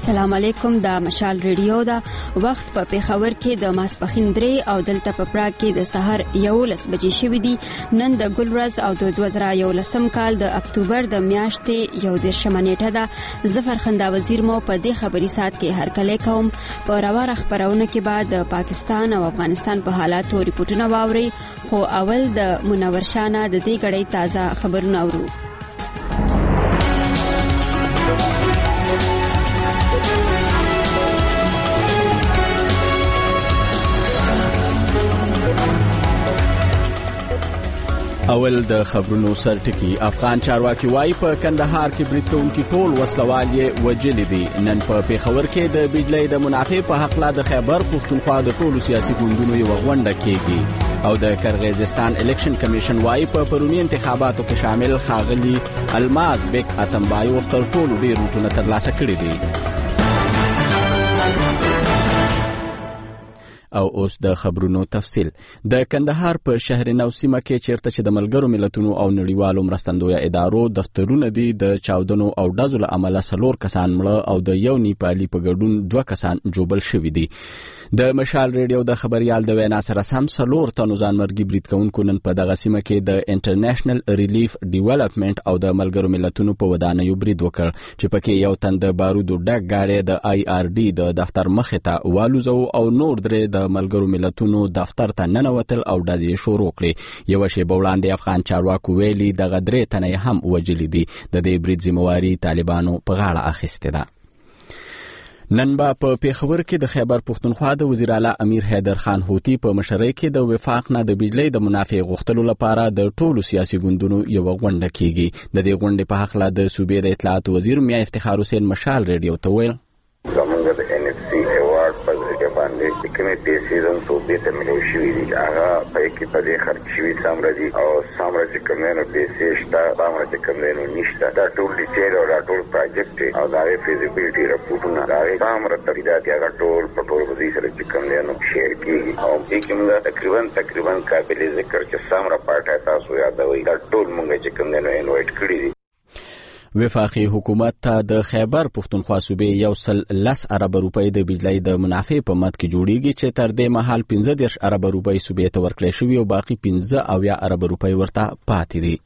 السلام علیکم. د مشال ریډیو دا وخت په پیښور کې د ماسپخین 3 او دلته په پراګ کې د سحر 11 بجې شوې دي. نن د ګلورز او د 2011 کال د اکتوبر د میاشتې 11 نیټه ده. ظفر خندا وزیر مو په دې خبري سات کې هرکلی کوم. په راوړه خبرونه کې بعد د پاکستان او افغانستان په حالاتو ریپورتونه واوري، خو اول د منور شانه د دې غړې تازه خبرونه اورو. اول د خبرونو سرټکی. افغان چارواکي وایي په کندهار کې برید کوونکي ټول وسلوال یې وجلي دي. نن په پیښور کې د بجلی د منافع په حق لا د خیبر پښتونخوا د ټولو سیاسي ګوندونو یو غونډه کېږي. او د کرغیزستان الیکشن کمیشن وایي په پرونی انتخاباتو کې شامل ښاغلي الماز بیک اتمبایوف تر ټولو ډېر ووټونه ترلاسه کړي دي. او اوس د خبرونو تفصیل. د کندهار په شهر نو سیمه کې چیرته چې د ملګرو ملتونو او نړیوالو مرستندویه ادارو دفترونه دي، د چاودنو او ډزو له امله 4 کسان مړه او د یو نیپالي په ګډون 2 کسان جوبل شوي دي. د مشال ریډیو د خبريال د وینا سره سم 4 تنو ځانمرګي برید کوونکو نن په دغه سیمه کې د انټرنیشنل ریلیف ډیولپمنٹ او د ملګرو ملتونو په ودانیو برید وکړ، چې پکې یو تن د بارودو ډک گاډي د آی آر ډي د دفتر مخې ته والوزو او نور درې د ملګرو ملتونو دفتر ته ننوتل او ډزې شروع کړې. یو شی بولاندې افغان چارواکو ویلي دغه درې تنې هم وجلي دي. د دې برید ذمہواری طالبانو په غاړه اخیستې ده. نن با په پیښور کې د خیبر پښتونخوا د وزیر اعلی امیر حیدر خان هوتی په مشرۍ کې د وفاق نه د بجلی د منافع غوښتلو لپاره د ټولو سیاسي ګوندونو یو غونډه کیږي. د دې غونډې په حق لا د صوبې د اطلاعات وزیر میا افتخار حسین مشال ریډیو ته ویل زمونږ د ان اف سی ایوارډ په ځای باندې کومې پیسې زموږ صوبې ته ملو شوي دي، هغه په کې په دې خرچ شوي سمره دي او سمره چې کومې پیسې شته سمره چې کومې نشته. دا ټول ډیټیل او دا ټول پروجیکټ او دا فیزیبিলিټي راپورټونه دا سمره تفصیلات هغه ټول په ټول وزیر سره چې کومې شیر کیږي او دې کومه تقریبا قابل ذکر چې سمره پارټه تاسو یادوي دا ټول مونږ چې کومې انوایټ کړی دي. وفاقي حکومت ته د خیبر پښتونخوا صوبې 110 ارب روپۍ د بجلی د منافع په مد کې جوړیږي، چې تر دې مهال 15 ارب روپۍ صوبې ته ورکړې شوې او باقي 15 ارب روپۍ ورته پاتې دي.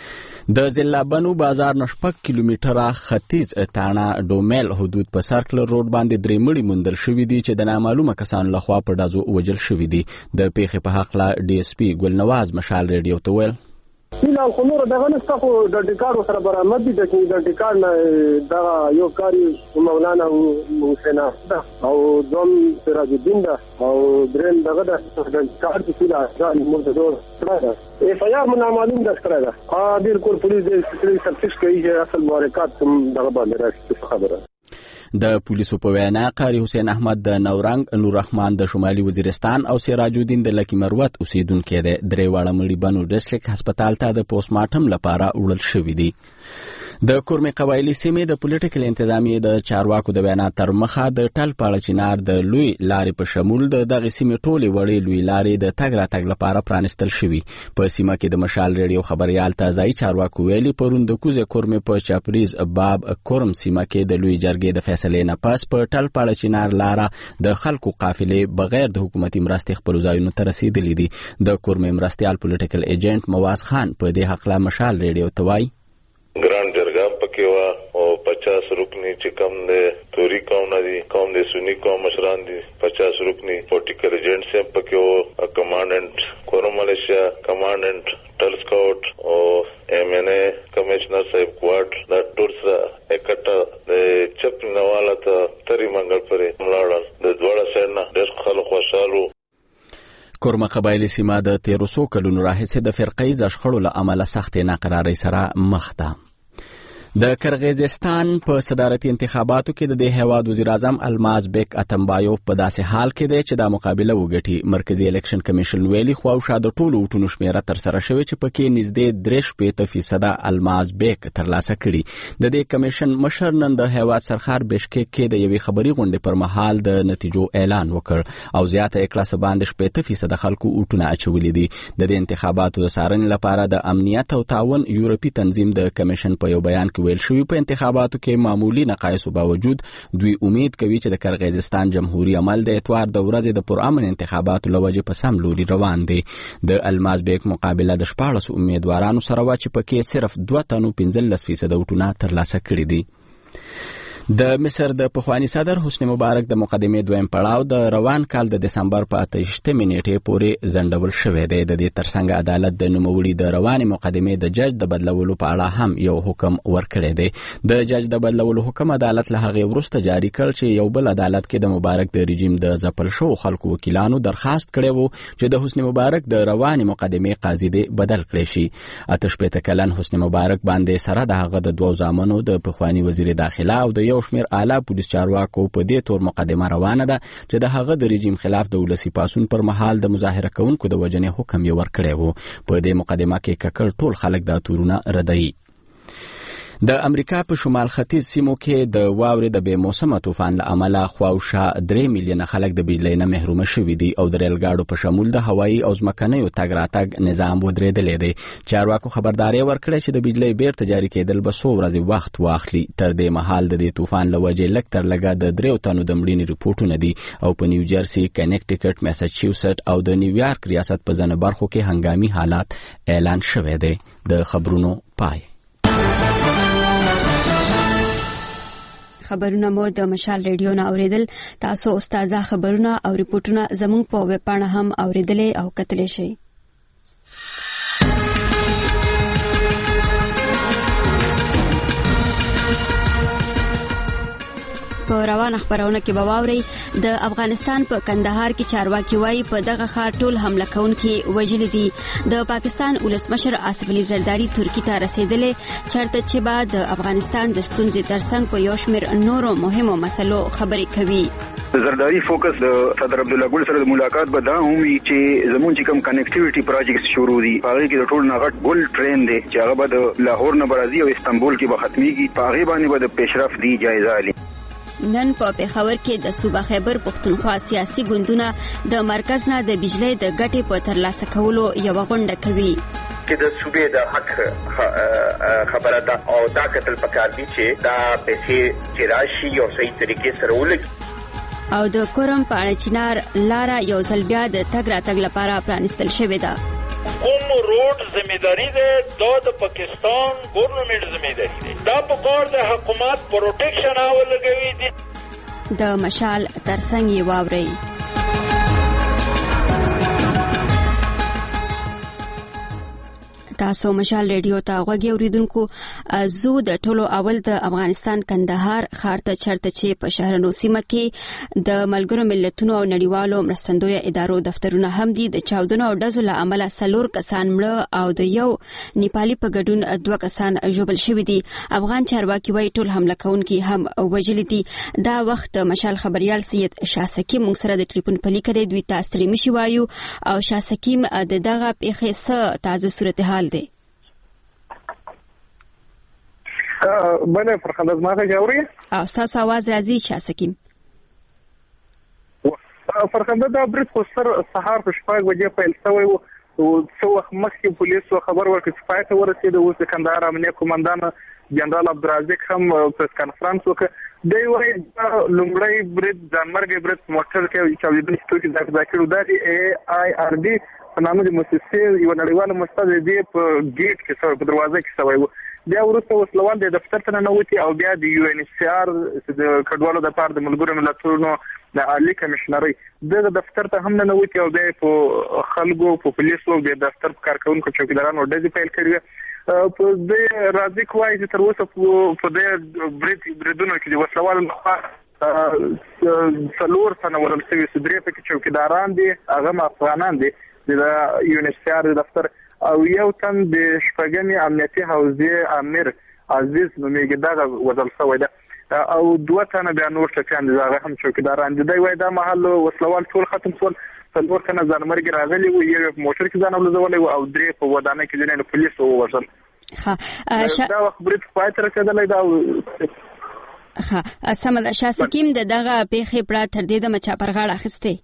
د ضلع بنو بازار نشپک کیلومتره ختیځ تاڼه ډومیل حدود په سرکل روډ باندې 3 مړي موندل شوي دي، چې د نامعلومه کسانو لخوا په ډزو وجل شوي دي. د پیښې په حق لا ډي اس پی ګلنواز مشال ریډیو ته ویل سیلا خنور دغه نسخه خو د ډیکارو سره برابر دي، چې د ډیکار نه دا یو کاری مولانا حسین او دوم سراج الدین دا او درن دغه د ډیکار د سیلا ځان مرتضی سره ایف آی آر نامعلوم د کړه دا بالکل پولیس د تفتیش کوي چې اصل مورکات دغه باندې راځي خبره. د پولیسو په وینا قاری حسین احمد د نورنګ، نور رحمان د شمالي وزیرستان او سراج الدین د لکی مروت اوسیدونکو دی. درې واړه مړي بنو ډسټریکټ هسپتال ته د پوسټ مارټم لپاره وړل شوي دي. د کورمې قبایلی سیمې د پولیټیکل انتظامیې د چارواکو د بیانات تر مخه د ټل پاړه چینار د لوی لارې په شمول د دغه سیمې ټولې وړې لوی لارې د تګ راتګ لپاره پرانستل شوي. په سیمه کې د مشال ریډیو خبريال ته ځای چارواکو ویلي پرون د کوزه کورمې په چاپریز باب کورم سیمه کې د لوی جرګې د فیصلې نه پس په ټل پاړه چینار لاره د خلکو قافلې بغیر د حکومتي مرستې خپل ځایونو ته رسیدلې دي. د کورمې مرستيال پولیټیکل ایجنټ مواز خان په دې حق لا مشال ریډیو ته وایي ګران جرګه پکې وا او 50 رکنی چې کم دي توري قوم نه دي قوم دي سنی قوم مشران دي 50 رکنی پولیټیکل ایجنټ سم پکې او کمانډنټ کورم ملیشیا کمانډنټ ټل سکاوټ او ایم ان ای کمشنر صاحب کوارټ دا ټول سره اکټه د چپ نواله ته تری منګل پرې ملاړل د دوړه سره ډېر خلک خوشاله. کورمه قبایلی سیمه د 1300 کلونو راهیسې د فرقې ځشخړو له امله سختې ناقرارۍ سره مخ ده. د کرغیزستان په صدارتي انتخاباتو کې د دې هیواد وزیر اعظم الماز بیک اتمبایوف په داسې حال کې دی چې د مقابله وګټي. مرکزی الیکشن کمیشن ویلي خو شاده ټولو وټونو شمیره تر سره شوی چې پکې نږدې 3% الماز بیک ترلاسه کړي. د دې کمیشن مشر نن د هیواد سرخار بشکک کې د یوې خبري غونډې پر مهال د نتیجو اعلان وکړ او زیاته کلاس باندې 70% خلکو وټونه اچولې دي. د دې انتخاباتو د څارنې لپاره د امنیت او تعاون یورپی تنظیم د کمیشن په یو بیان کې کې ویل شوی په انتخاباتو کې معمولی نقایصو باوجود دوی امید کوي چې د قرغیزستان جمهوریت عمل د اتوار د ورځې د پرامن انتخاباتو لوجه په سم لوري روان دی. د الماس بیگ مقابله د 14 امیدوارانو سره و چې پکې صرف 2 تنو 15% وټونه ترلاسه کړي دي. د مصر د پخوانی صدر حسنی مبارک د مقدمې دویم پړاو د روان کال د دسمبر په 28 نیټې پورې ځنډول شوی دی. د دې ترڅنګ عدالت د نوموړي د روانې مقدمې د جج د بدلولو په اړه هم یو حکم ورکړی دی. د جج د بدلولو حکم عدالت له هغې وروسته جاری کړ چې یو بل عدالت کې د مبارک د رژیم د ځپل شوو خلکو وکیلانو درخواست کړی و چې د حسنی مبارک د روانې مقدمې قاضي دې بدل کړی شي. 88 کلن حسنی مبارک باندې سره د هغه د 2 زامنو د پخوانی وزیر داخله او د یو شمیر اعلی پولیس چارواکو په دې تور مقدمه روانه ده چې د هغه د رژیم خلاف د ولسی پاسون پر مهال د مظاهره کوونکو د وجنې حکم یې ورکړی وو. په دې مقدمه کې ککړ ټول خلک د تورونه ردوي. د امریکا په شمال ختیځ سیمو کې د واورې د بې موسمه طوفان له امله خواوشا 3 میلیونه خلک د بجلی نه محروم شوي دي او د ریل ګاډو په شمول د هوایي او ځمکنیو تګ راتګ نظام ودرېدلی دی. چارواکو خبرداری ورکړی چې د بجلی بیرته جاري کېدل به 100 ورځې وخت واخلي. تر دې مهال د دې طوفان له وجې لږ تر لږه د 3 تنو د مړینې ریپورټونه دي او په نیوجرسي، کنیکټیکټ، میساچوسټ او د نیویارک ریاست په ځینو برخو کې هنګامي حالات اعلان شوی دی. د خبرونو پای. خبرونه مو د مشال ریډیو نه اوریدل. تاسو استاد خبرونه او ریپورتونه زموږ په ویب پاڼه هم اوریدلې او کتلې شئ. په روان خبرونه کې به واوري د افغانستان په کندهار کې چارواکي وایي په دغه ښار ټول حمله کوونکي وژل دي. د پاکستان ولسمشر آصف علي زرداری ترکی ته رسیدلې چرته چې بعد د افغانستان د ستونزې ترڅنګ په یو شمېر نورو مهمو مسلو خبرې کوي. زرداری فوکس د صدر عبدالله ګل سره د ملاقات به دا هم وي چې زمونږ چې کوم کنیکټیویټي پروجیکټس شروع دي هغه کې د ټول نغټ ګل ټرین دی چې هغه به د لاهور نه برازي او استانبول کې به ختميږي. په هغه باندې به د پیشرفت دی جایزه علي. نن په پېښور کې د صوبه خیبر پښتونخوا سیاسي ګوندونه د مرکز نه د بجلی د ګټې په ترلاسه کولو یو غونډه کوي. چې د صوبې د حق خبره ده او دا کتل پکار دي چې دا پیسې چې راشي یو صحیح طریقې سره ولګي. او د کورم په اړه چنار لاره یو ځل بیا د تګ راتګ لپاره پرانستل شوې ده. کوم روډ ذمہداری ده د پاکستان ګورنمنت ذمہداری ده. دا په کار د حکومت پروټیکشن اولګوي دي. د مشال ترڅنګ یې واوري. تاسو مشال ریډیو ته غوږی اوریدونکو. زو د ټولو اول د افغانستان کندهار ښار ته چرته چې په شهرنو سیمه کې د ملګرو ملتونو او نړیوالو مرستندویه ادارو دفترونه هم دي. د چاودنو او ډزو له امله 4 کسان مړه او د یو نیپالي په ګډون 2 کسان ژوبل شوي دي. افغان چارواکي وايي ټول حمله کوونکي هم وژل دي. دا وخت مشال خبريال سید شاسکیم موږ سره د ټلیفون په لیکره دوی تاسو ته مشي وایو او شاسکیم د دغه پیښې څه تازه صورتحال دی. بله فرخنده زما ته جوړي او تاسو आवाज راځي شاسکیم. فرخنده دا برید خو سهار په 6 بجې پیل شوی و او څو وخت مخکې پولیسو خبر ورکړ چې پای ته ورسېد. اوس د کندهار امنیه قومندان جنرال عبدالرزاق هم پریس کانفرنس وکړ. دی وایي لومړی برید ځانمرګي برید موټر کې چاودېدونکي توکي ځای کړو. دا د AIRD په نامه د مؤسسې یو نړیواله مؤسسه دی په ګیټ کې په دروازه کې شوی و. بیا وروسته وسلوال د دفتر ته ننوتي او بیا د UNHCR د کډوالو د پاره د ملګرو ملتونو د عالی کمشنري د دفتر ته هم ننوتي او بیا په خلکو په پولیسو د دفتر کارکونکو چوکیدارانو ډزې پیل کړې. په دې راځي کوي چې تر اوسه په دې بریدونو کې د وسلوال څلور تنه ورل شوي سدري په چوکیداران دي هغه افغانان دي د UNHCR د دفتر او یو تن د شپږمې امنیتي حوزې امیر عزیز نومیږي دا وزل شوی ده او 2 تنه بیا نور ټکان دي هغه هم چوکیداران دي. دوی وایي دا محل وسلوال ټول ختم شول. 4 تنه ځانمرګي راغلي وو یو موټر کې ځان ولزولې او 3 په ودانۍ کې ځینې پولیسو ووژل. دا وخت برید پای ته رسېدلی دا. سمه شاسکیم دغه پیښې پړه تر دې د مچا پر غاړه اخیستې.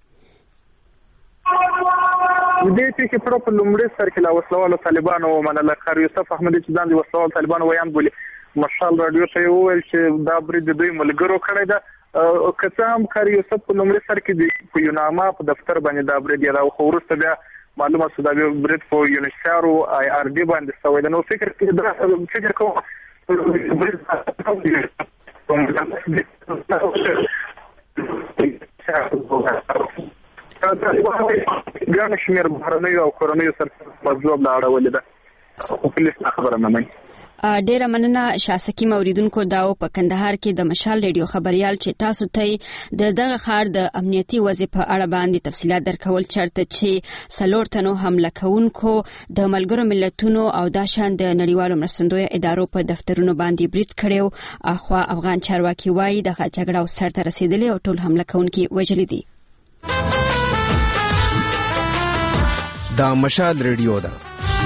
د دې چې په لومړي سر کې لا وسلوال طالبانو ومنله. خیر یوسف احمدي چې ځان د وسلوال طالبانو ویان بولي مشال رادیو ته وویل چې دا برید دوی ملګرو کړی ده. کڅه هم کاری یوسف په لومړي سر کې په یوناما په دفتر باندې دا برید یاده خو وروسته بیا معلومه شو دا برید په یونیسارو آی آر ډي باندې شوی ده. نو فکر کوم ګڼ شمېر بهرنیو او کورنیو سرچینو له اړولې ده خو پولیس خبره نه مني. ډیره مننه شاسکی موریدونکو داو په کندهار کې د مشال ریډیو خبريال چې تاسو ته د دغه خار د امنیتي وظیفه اړه باندې تفصيلات درکول چرته چې سلور تنو حمله کوونکو د ملګرو ملتونو او د شان د نړیوالو مرستندویه ادارو په دفترونو باندې برید کړو. اخوا افغان چارواکي وایي د جګړه سر ته رسیدلې او ټول حمله کوونکي وژل دي. دا مشال ریډیو ده.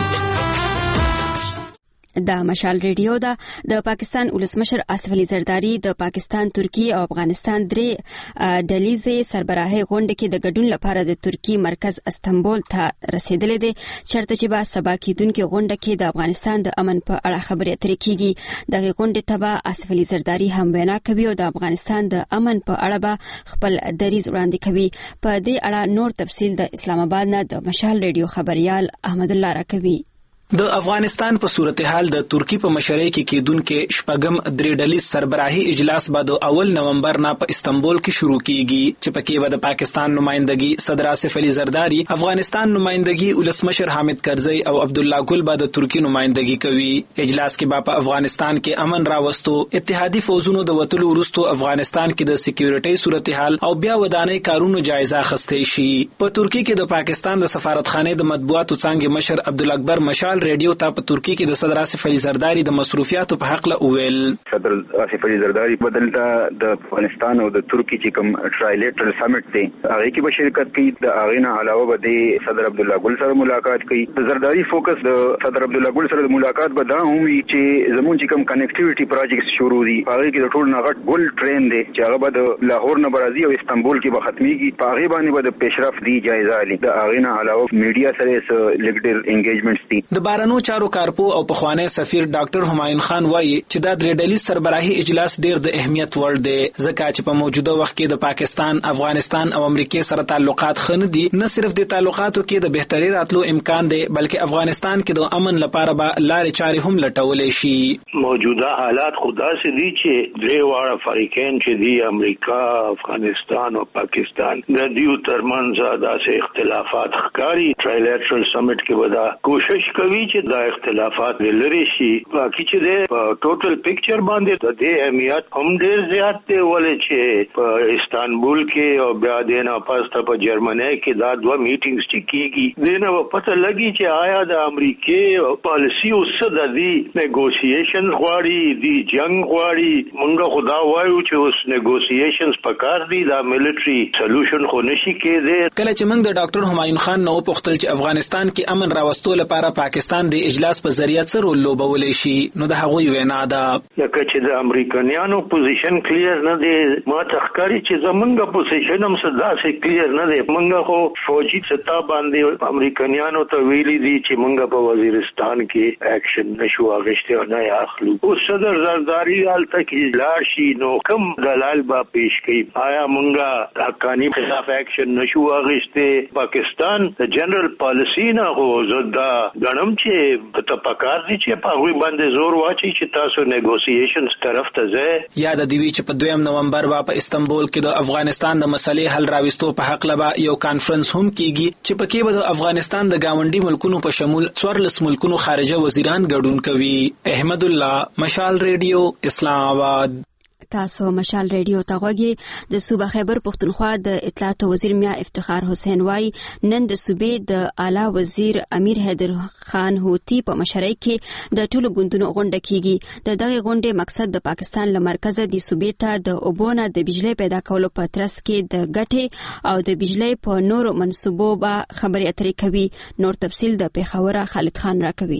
د مشال ریډیو د پاکستان ولسمشر اسف علي زرداری د پاکستان، ترکی او افغانستان درې ډلیزې سربراهي غونډه کې د ګډون لپاره د ترکی مرکز استنبول ته رسیدلې ده چرته چې با سبا کېدونکو غونډه کې د افغانستان د امن په اړه خبرې اترې کیږي. دغه غونډه ته به اسف علي زرداری هم وینا کوي او د افغانستان د امن په اړه به خپل دریځ وړاندې کوي. په دې اړه نور تفصیل د اسلام آباد نه د مشال ریډیو خبريال احمد الله راکوي. د افغانستان په صورتحال د ترکی په مشرۍ کې کېدونکو شپږم درې ډلیز سربراهي اجلاس به د 1 نومبر نه په استنبول کې شروع کیږي چې پکې به د پاکستان نمائندګي صدر اسف علي زرداری، افغانستان نمائندګي ولسمشر حامد کرزی او عبد الله ګل به د ترکی نمائندګي کوي. اجلاس کې به په افغانستان کې امن راوستو، اتحادي فوجونو د وټلو وروسته افغانستان کې د سکیورټي صورتحال او بیا ودانۍ کارونو جایزه اخیستې شي. په ترکی کې د پاکستان د سفارتخانه د مطبوعاتو څنګه مشر عبد الاکبر مشال ریډیو ته په ترکی کې د صدر اسف علي زرداری د مصروفیاتو په حق له ویل. صدر اسف علي زرداری بدلته د افغانستان او د ترکی چې کوم ټرایلیټرل سمیټ دی هغه کې به شرکت کوي. د هغه نه علاوه به د صدر عبد الله ګل سره ملاقات کوي. د زرداری فوکس د صدر عبد الله ګل سره د ملاقات به دا هم وي چې زموږ چې کوم کنیکټیویټي پروجیکټس شروع دي هغه کې د ټول نغټ ګل ټرین دی چې هغه به د لاهور نه برازي او استنبول کې به ختميږي. په هغه باندې به د پیشرفت دی جایزه لري. د هغه نه علاوه میډیا سره لیګډر انګیجمنټس دي. د بارنو چارو کارپو او پخوانی سفیر ډاکټر همایون خان وایي چې دا درې ډلیز سربراهي اجلاس ډیر د اهمیت وړ دی ځکه چې په موجوده وخت کې د پاکستان، افغانستان او امریکا سره تعلقات خنه دي. نه صرف د تعلقاتو کې د بهتري راتلو امکان دی بلکې افغانستان کې د امن لپاره به لارې چارې هم لټولې شي. موجوده حالات خدا سي دي چې درې واړه فریقین چې دي امریکا، افغانستان او پاکستان د دیو ترمنځ داسې اختلافات ښکاري. ټرایلیټرل سمیټ کې ودا کوشش کوي چې دا اختلافات لري شي. باقي چې د ټوټل پکچر باندې د دې اهمیت هم ډیر زیات دی ولې چې په استانبول کې او بیا د نه پاسته په جرمني کې دا دوه میټینګز چې کیږي دنه په پته لګي چې آیا د امریکای پالیسی او څه د دې نیګوسییشن غواړي دی جنگ غواړي. مونږ خدا وایو چې اوس نیګوسییشنز پکار دي دا ملټری سولوشن خو نشي کېده. کله چې موږ د ډاکټر همایون خان نو پوښتل چې افغانستان کې امن راوستو لپاره پاکستان د اجلاس په ذریعہ څه رول لوبولې شي نو د هغوی وینا ده لکه چې د امریکایانو پوزیشن کلیر نه دی. ما تخکاری چې زمونږ پوزیشن هم صداسې کلیر نه دی. مونږ خو فوجي ستا باندې امریکایانو ته ویلي دي چې مونږ په وزیرستان کې اکشن نشو اغشته نه اخلو. او صدر زرداری حالت کې لاړ شي نو کوم دلال با پیش کړي آیا مونږ حقانی خلاف اکشن نشو اغشته. پاکستان د جنرال پالیسی نه هو زدا غنم چې ته پکار دي چې په هغه باندې زور واچي چې تاسو نیګوسییشنز طرف ته ځئ. یاد دی چې په 2 نومبر په استنبول کې د افغانستان د مسلې حل راوستو په حق لبا یو کانفرنس هم کیږي چې پکې به د افغانستان د گاونډي ملکونو په شمول 14 ملکونو خارجه وزیران ګډون کوي. احمد الله، مشال ریډیو، اسلام آباد. تاسو مشال ریډیو ته غوږی. د صوبه خیبر پختونخوا د اطلاعات وزیر میا افتخار حسین وای نن د صوبې د اعلی وزیر امیر حیدر خان هوتی په مشرۍ کې د ټولو ګوندونو غونډه کیږي. د دغه غونډې مقصد د پاکستان له مرکزه د صوبې ته د اوبونه د بجلی پیدا کولو په ترڅ کې د ګټې او د بجلی په نورو منصوبو به خبرې اترې کوي. نور تفصیل د پیښور خالد خان راکوي.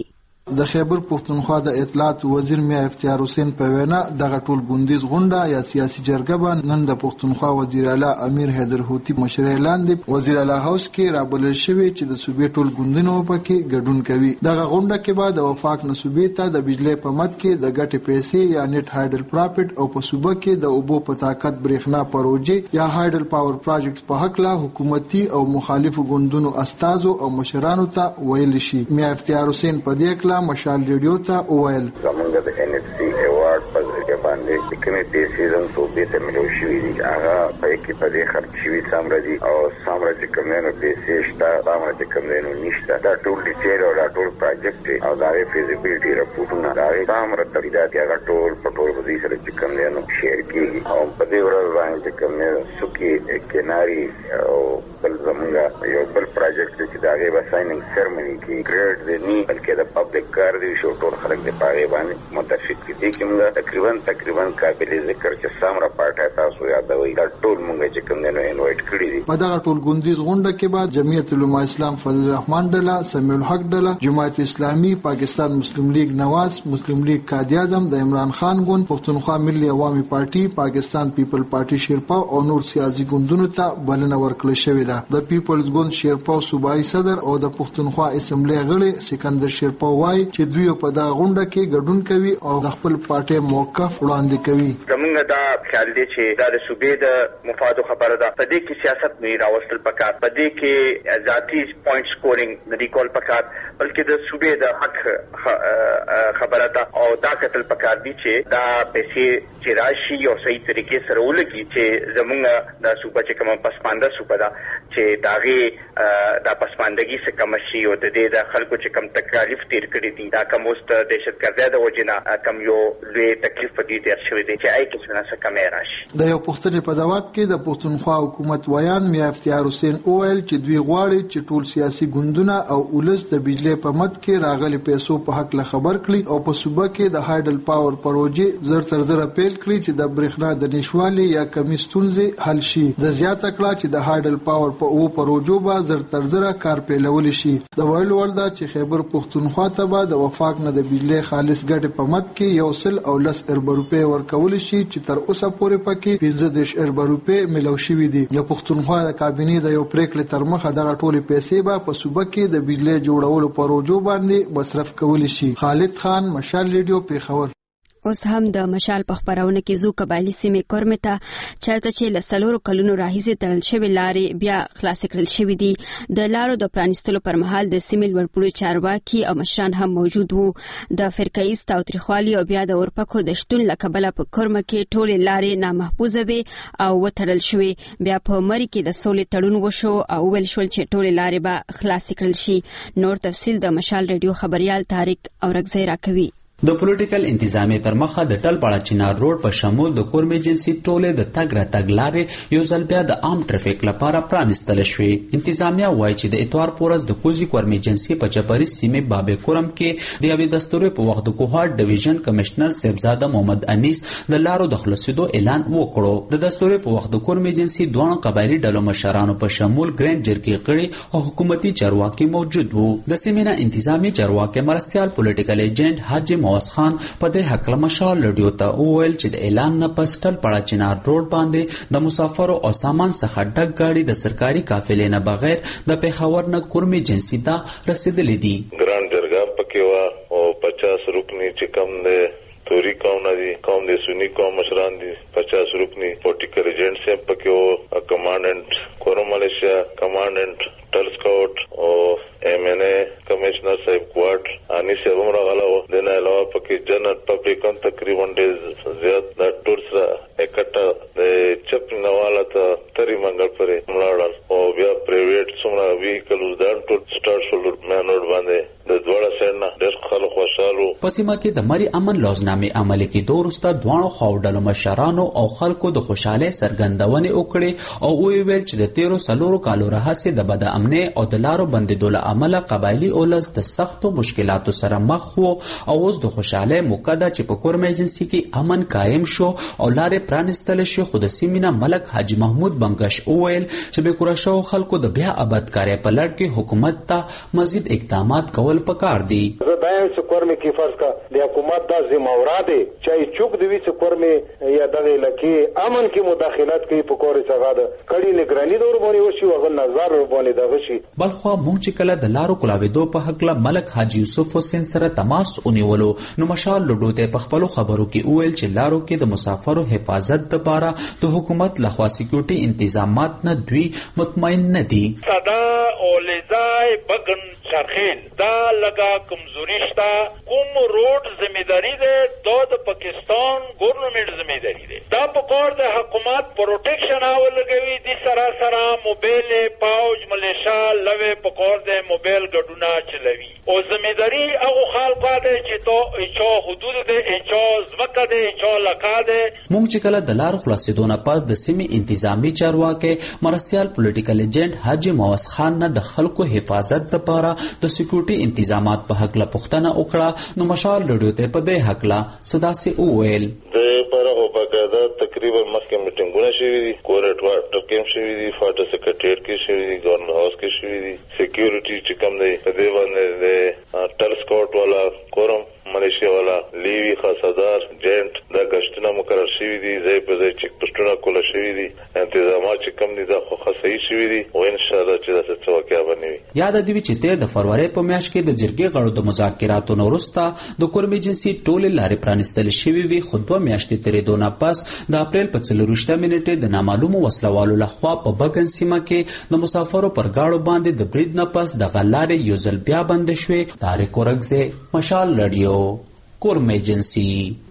د خیبر پښتونخوا د اطلاعات وزیر میا افتیار حسین په وینا دغه ټول ګوندیز غونډه یا سیاسي جرګه به نن د پښتونخوا وزیر اعلی امیر حیدر هوتي مشرۍ لاندې وزیر اعلی هاوس کې رابلل شوی چې د صوبې ټول ګوندونو پکې ګډون کوي. دغه غونډه کې به د وفاق نه صوبې ته د بجلی په مد کې د ګټې پیسې یا نیټ هایډل پراپرټ او په صوبه کې د اوبو په طاقت برېښنا پروژې یا هایډل پاور پروجیکټ په حق لا حکومتي او مخالفو ګوندونو استازو او مشرانو ته ویل شي. میا افتیار حسین په دې کله مشال ریډیو ته وویل زمونږ د NHC ایوارډ په ځای باندې چې کومې پیسې زموږ صوبې ته ملو شوي دي هغه پای کې په دې خرڅ شوي څومره دي او څومره چې کوم نه پیسې شته څومره چې کوم نه نشته دا ټول ډیټیل او دا ټول پروجیکټ او دا فیزیبিলিټي راپورټونه دا څومره تفصیلات هغه ټول په ټول وزي سره چې کوم نه شیر کیږي او په دې ورځ باندې چې کوم نه سکی کناري او بل زمونږ یو بل پروجیکټ چې دا غي سايننګ سیرمني کې ګریډ دی نه بلکې د پبلک کار دی شو ټول خلک د پاره باندې متفق دي چې موږ تقریبا قابل ذکر چې سامره پارټه تاسو یادوي دا ټول موږ چې کوم نه انوایټ کړی دي. په دغه ټول ګوندیز غونډه کې بعد جمعیت العلماء اسلام فضل الرحمن ډله، سمیع الحق ډله، جماعت اسلامي، پاکستان مسلم لیگ نواز، مسلم لیگ قائد اعظم، د عمران خان ګوند، پښتونخوا ملي عوامي پارټي، پاکستان پیپل پارټي شیرپا او نور سیاسي ګوندونو ته بلنه ورکړل شوې ده. د پیپلز ګوند شیرپا صوبایي صدر او د پښتونخوا اسمبلی غړي سکندر شیرپا وایي چې دوی په دغه غونډه کې ګډون کوي او د خپل پارټي موقف وړاندې کوي. زمونږ دا خیال دی چې دا د صوبې د مفادو خبره ده. په دې کې سیاست نه راوستل پکار، په دې کې ذاتي پوینټ سکورینګ نه دی کول پکار، بلکې د صوبې د حق خبره ده او دا کتل پکار دي چې دا پیسې چې راشي او صحیح طریقې سره ولګي چې زمونږ د صوبې چې کوم پسمانده صوبه ده چې داغه دا پسماندګي څخه کم شي او د دې د خلکو چې کم تکلیف تیر کړی دي دا کوم واست دهشتګردي د وجنه کم یو لوی تکلیف پدې تیر شوی دی چې آی کې څنګه کمې راشي. د یو پښتني په جواب کې د پښتونخوا حکومت ویان میا افتیار حسین وویل چې دوی غواړي چې ټول سیاسي ګوندونه او ولس د بجلی په مد کې راغلي پیسو په حق له خبر کړي او په صوبه کې د هایډل پاور پروژې زر تر زر پیل کړي چې د برېښنا د نشوالي یا کمی ستونزې حل شي. د زیاته کړه چې د هایډل پاور په او پروژو به زر تر زر کار پیلول شي. د ویل وردا چې خیبر پښتونخوا ته به د وفاق نه د بجلی خالص ګټه په مد کې یو سل او لس ارب روپے ورکول شي چې تر اوسه پورې پکې 15 ارب روپے ملو شوي دي. د پښتونخوا د کابینې د یو پریکړې تر مخه دغه ټولې پیسې به په صوبه کې د بجلی جوړولو پروژو باندې مصرف کول شي. خالد خان، مشال ریډیو، پیښور. اوس هم د مشال په خبرونه کې زو قبایلی سیمې کورمه ته چرته چې لسلورو کلونو راهیسې تړل شوی لارې بیا خلاص کړل شوې دي. د لارو د پرانیستلو پر مهال د سیمې لوړپوړو چارواکي او مشران هم موجود وو. د فرقه‌ایز تاوتریخوالي او بیا د اورپکو د شتون له کبله په کورمه کې ټولې لارې نامحفوظه وي او وتړل شوې. بیا په مری کې د سولې تړون وشو او ویل شول چې ټولې لارې به خلاص کړل شي. نور تفصیل د مشال ریډیو خبريال طارق اورګزی راکوي. د پولیټیکل انتظامی تر مخه د ټلپاړه چنار روډ په شمول د کورمې جنسي ټولې د تګ راتګ لارې یو ځل بیا د عام ټرافیک لپاره پرانیستل شوې. انتظامیه وایي چې د اتوار پورز د کوزي کورمې جنسي په چپري سیمې بابې کورم کې د یوې دستورې په وخت د کوهاټ ډیویژن کمشنر صاحبزاده محمد انیس د لارو د خلاصېدو اعلان وکړو. د دستورې په وخت د کورمې جنسي دوه قبایلی ډلو مشرانو په شمول ګرینډ جرګې کړي او حکومتي چارواکي موجود وو. د سیمې نه انتظامی چارواکي مرستيال پولیټیکل ایجنټ حاجی موس خان په دې حق له مشال ریډیو ته وویل چې د اعلان نه پس ټلپاړه چنار روډ باندې د مسافرو او سامان څخه ډک گاډي د سرکاري قافلې نه بغیر د پیښور نه کورمې جنسي ته رسیدلې دي. ګران جرګه پکې وا او 50 رکنی چې کم ده توری قوم نه دي، قوم د سنی قوم مشران دي. 50 رکنی پولیټیکل ایجنټ سم پکې وو، کمانډنټ کورم ملیشیا، کمانډنټ ټل سکاوټ او MNA کمشنر صاحب کوارټ اني سے عمر غلا و دنه علاوه پکې جنرال پبلکن تقریبا ډیر زیات د ټول سره اکټه د چپ نواله ته تری منګل پرې ملاړل او بیا پرایویټ څومره ویکلز دا ټول سٹارټ شول مانور باندې د دوړه سره ډېر خلک خوشاله. په سیمه کې د مری امن لوزنامې عملي کېدو وروسته دوه خاوډلو مشرانو او خلکو د خوشاله سرګندونې وکړې او ویل چې د 13 کالو راهیسې د بد امنۍ او د لارو لارو بندیدو له امله قبایلی اولس د سختو مشکلاتو سره مخ وو او اوس د خوشاله موقع ده چې په کورم ایجنسي کې امن قایم شو او لارې پرانستل شي. خو د سیمې نه ملک حاجی محمود بنگش وویل چې بې کوره شوو خلکو د بیا آبادکارۍ په لړ کې حکومت ته مزید اقدامات کول پکار دي. کورمې کې فرض کا د حکومت دا ذمہوار دی چې چوک دی چې کورمې یا دغه لکه امن کې مداخلت کوي په کورې څنګه ده کړي نگرانی دور باندې وشي او نظر باندې دغه شي. بلخوا مونږ چې کله د لارو کلاوېدو په حق له ملک حاجی یوسف حسین سره تماس ونیولو نو مشال لډو ته په خپل خبرو کې وویل چې لارو کې د مسافرو حفاظت لپاره د حکومت لخوا سکیورټي تنظیمات نه دوی مطمئن نه دي. صدا او لزای بغن شرخیل دا لگا کمزوری شتا کوم روډ ذمہداری ده د پاکستان ګورنمنت ذمہداری ده دا په کور د حکومت پروټیکشن اولګوي دي سره موبایل پاوج ملیشا لوي په کور د موبایل ګډونه چلوي او ذمہداری هغه خلکو ده چې تو چا حدود ده چا زمکه ده چا لکا ده. مونږ چې کله د لار خلاصېدو نه پس د سیمې انتظامی چارواکي مرستيال پولیټیکل ایجنټ حاجی موس خان نه د خلکو حفاظت لپاره د سکیورټي تنظیمات په حق له پوښتنه وکړه نو مشال لډو ته په دې حق لا صدا سي وویل د پرغه بقاعده تقریبا مخکې میټینګونه شوي دي کورټ واټر کېم شوي دي فاټر سیکریټریټ کې شوي دي گورنر هاوس کې شوي دي سکیورټي چې کوم دی په دې باندې د ټلسکوټ والا کورم ملیشیا والا لیوی خاصدار جنټ دا گشتونه مقرر شوي دي ځای په ځای چک پوسټونه کوله شوي دي انتظامات چې کوم دي دا خو صحیح شوي دي او ان شاء الله چې دا څه واقعیا بنوي. یاد دی چې د فروری په میاشت کې د جرګې غړو د مذاکراتو وروسته د کورم ایجنسي ټولې لارې پرانستل شوې وي خو 2 میاشتې تیرېدو نه پس د اپریل په 24 منټې د نامعلومو وسلوالو لخوا په بګن سیمه کې د مسافرو پر گاړو باندې د برید نه پس د غلارې یو ځل بیا بند شوې. طارق اورګزی مشال رادیو کورم ایجنسي.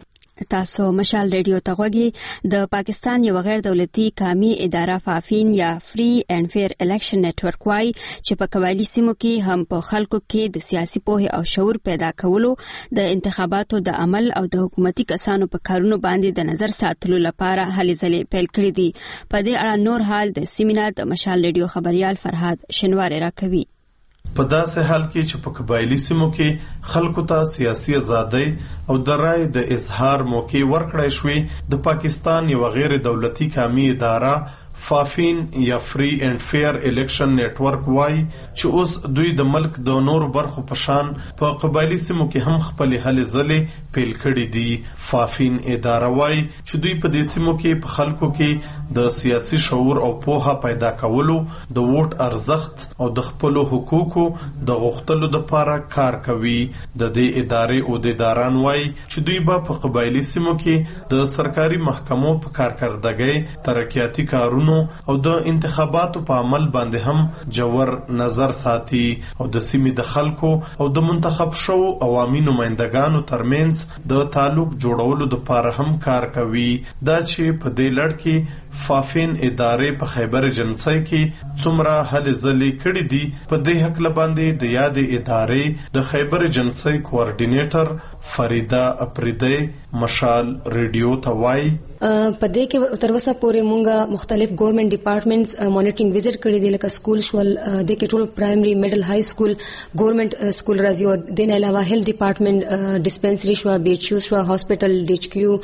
تاسو مشال ریډیو ته غوږی. د پاکستان یو غیر دولتي قومي اداره فافین یا فری اینڈ فیر الیکشن نیټورک وای چې په قبایلی سیمو کې هم په خلکو کې د سیاسي پوهه او شعور پیدا کولو د انتخاباتو د عمل او د حکومتي کسانو په کارونو باندې د نظر ساتلو لپاره هلې ځلې پیل کړې دي. په دې اړه نور حال د سیمینار د مشال ریډیو خبريال فرهاد شنواری راکوي. په داسې حال کې چې په قبایلی سیمو کې خلکو ته سیاسي ازادۍ او د رای د اظهار موقع ورکړای شوې د پاکستان یو غیر دولتي قومي اداره فافین یا فری اینڈ فیر الیکشن نیټورک وای چې اوس دوی د ملک د نورو برخو په شان په قبایلی سیمو کې هم خپل هلې ځلې پیل کړي دي. فافین اداره وای چې دوی په دې سیمو کې په خلکو کې د سیاسي شعور او پوهه پیدا کولو د ووټ ارزښت او د خپل حقوقو د غوښتلو لپاره کار کوي. د دې ادارې او د اداران وای چې دوی په قبایلی سیمو کې د سرکاري محکمو په کارکردګۍ ترقیاتي کارونو او د انتخاباتو په عمل باندې هم جوور نظر ساتي او د سیمې د خلکو او د منتخب شو عوامي نمائندګانو ترمنځ د تعلق جوړولو لپاره هم کار کوي. دا چې په دې لړ کې فافین ادارې په خیبر جنسي کې څومره هلې ځلې کړې دي په دې حق لباندې د یاد ادارې د خیبر جنسي کوارډینیټر فریدا اپریدی مشال ریډیو ته وای په دې کې تر اوسه پورې مونږه مختلف ګورنمنت ډپارټمنټس مانیټرینګ وزټ کړی دي لکه سکول شول د کې ټول پرایمري میډل های سکول ګورنمنت سکول راځي او د نه علاوه هیلث ډپارټمنټ ډسپنسری شو بي ایچ یو شو هاسپټل ډي ایچ کیو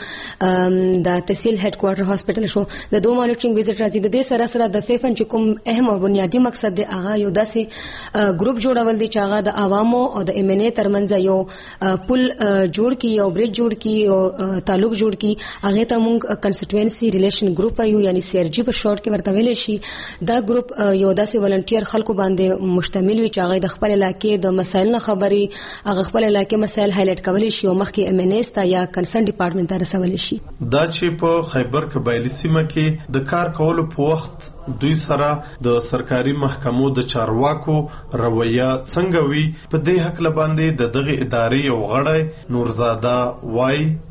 د تحصیل هډ کوارټر هاسپټل شو د دوه مانیټرینګ وزټ راځي. د دې سره سره د فیفن چې کوم اهم او بنیادی مقصد دی هغه یو داسې ګروپ جوړول دي چې هغه د عوامو او د ام ان اي ترمنځ یو پل جوړ کی او بریج جوړ کی او تعلق جوړ کی هغه ته مونږ کنسټیټوئنسي ریلیشن ګروپ یو یعنی سی ار جی په شورت کې ورته ویل شي. دا ګروپ یو داسې ولنټیر خلکو باندې مشتمل وي چې هغه د خپل علاقې د مسایل نه خبري هغه خپل علاقې مسایل هایلایټ کولی شي او مخکې ام ان اس ته یا کنسرن ډپارټمنټ ته رسول شي. دا چې په خیبر قبایلی سیمه کې د کار کولو په وخت دوی سره د سرکاري محکمو د چارواکو رویه څنګه وي په دې حق لباندې د دغه ادارې یو غړی نورزاده وای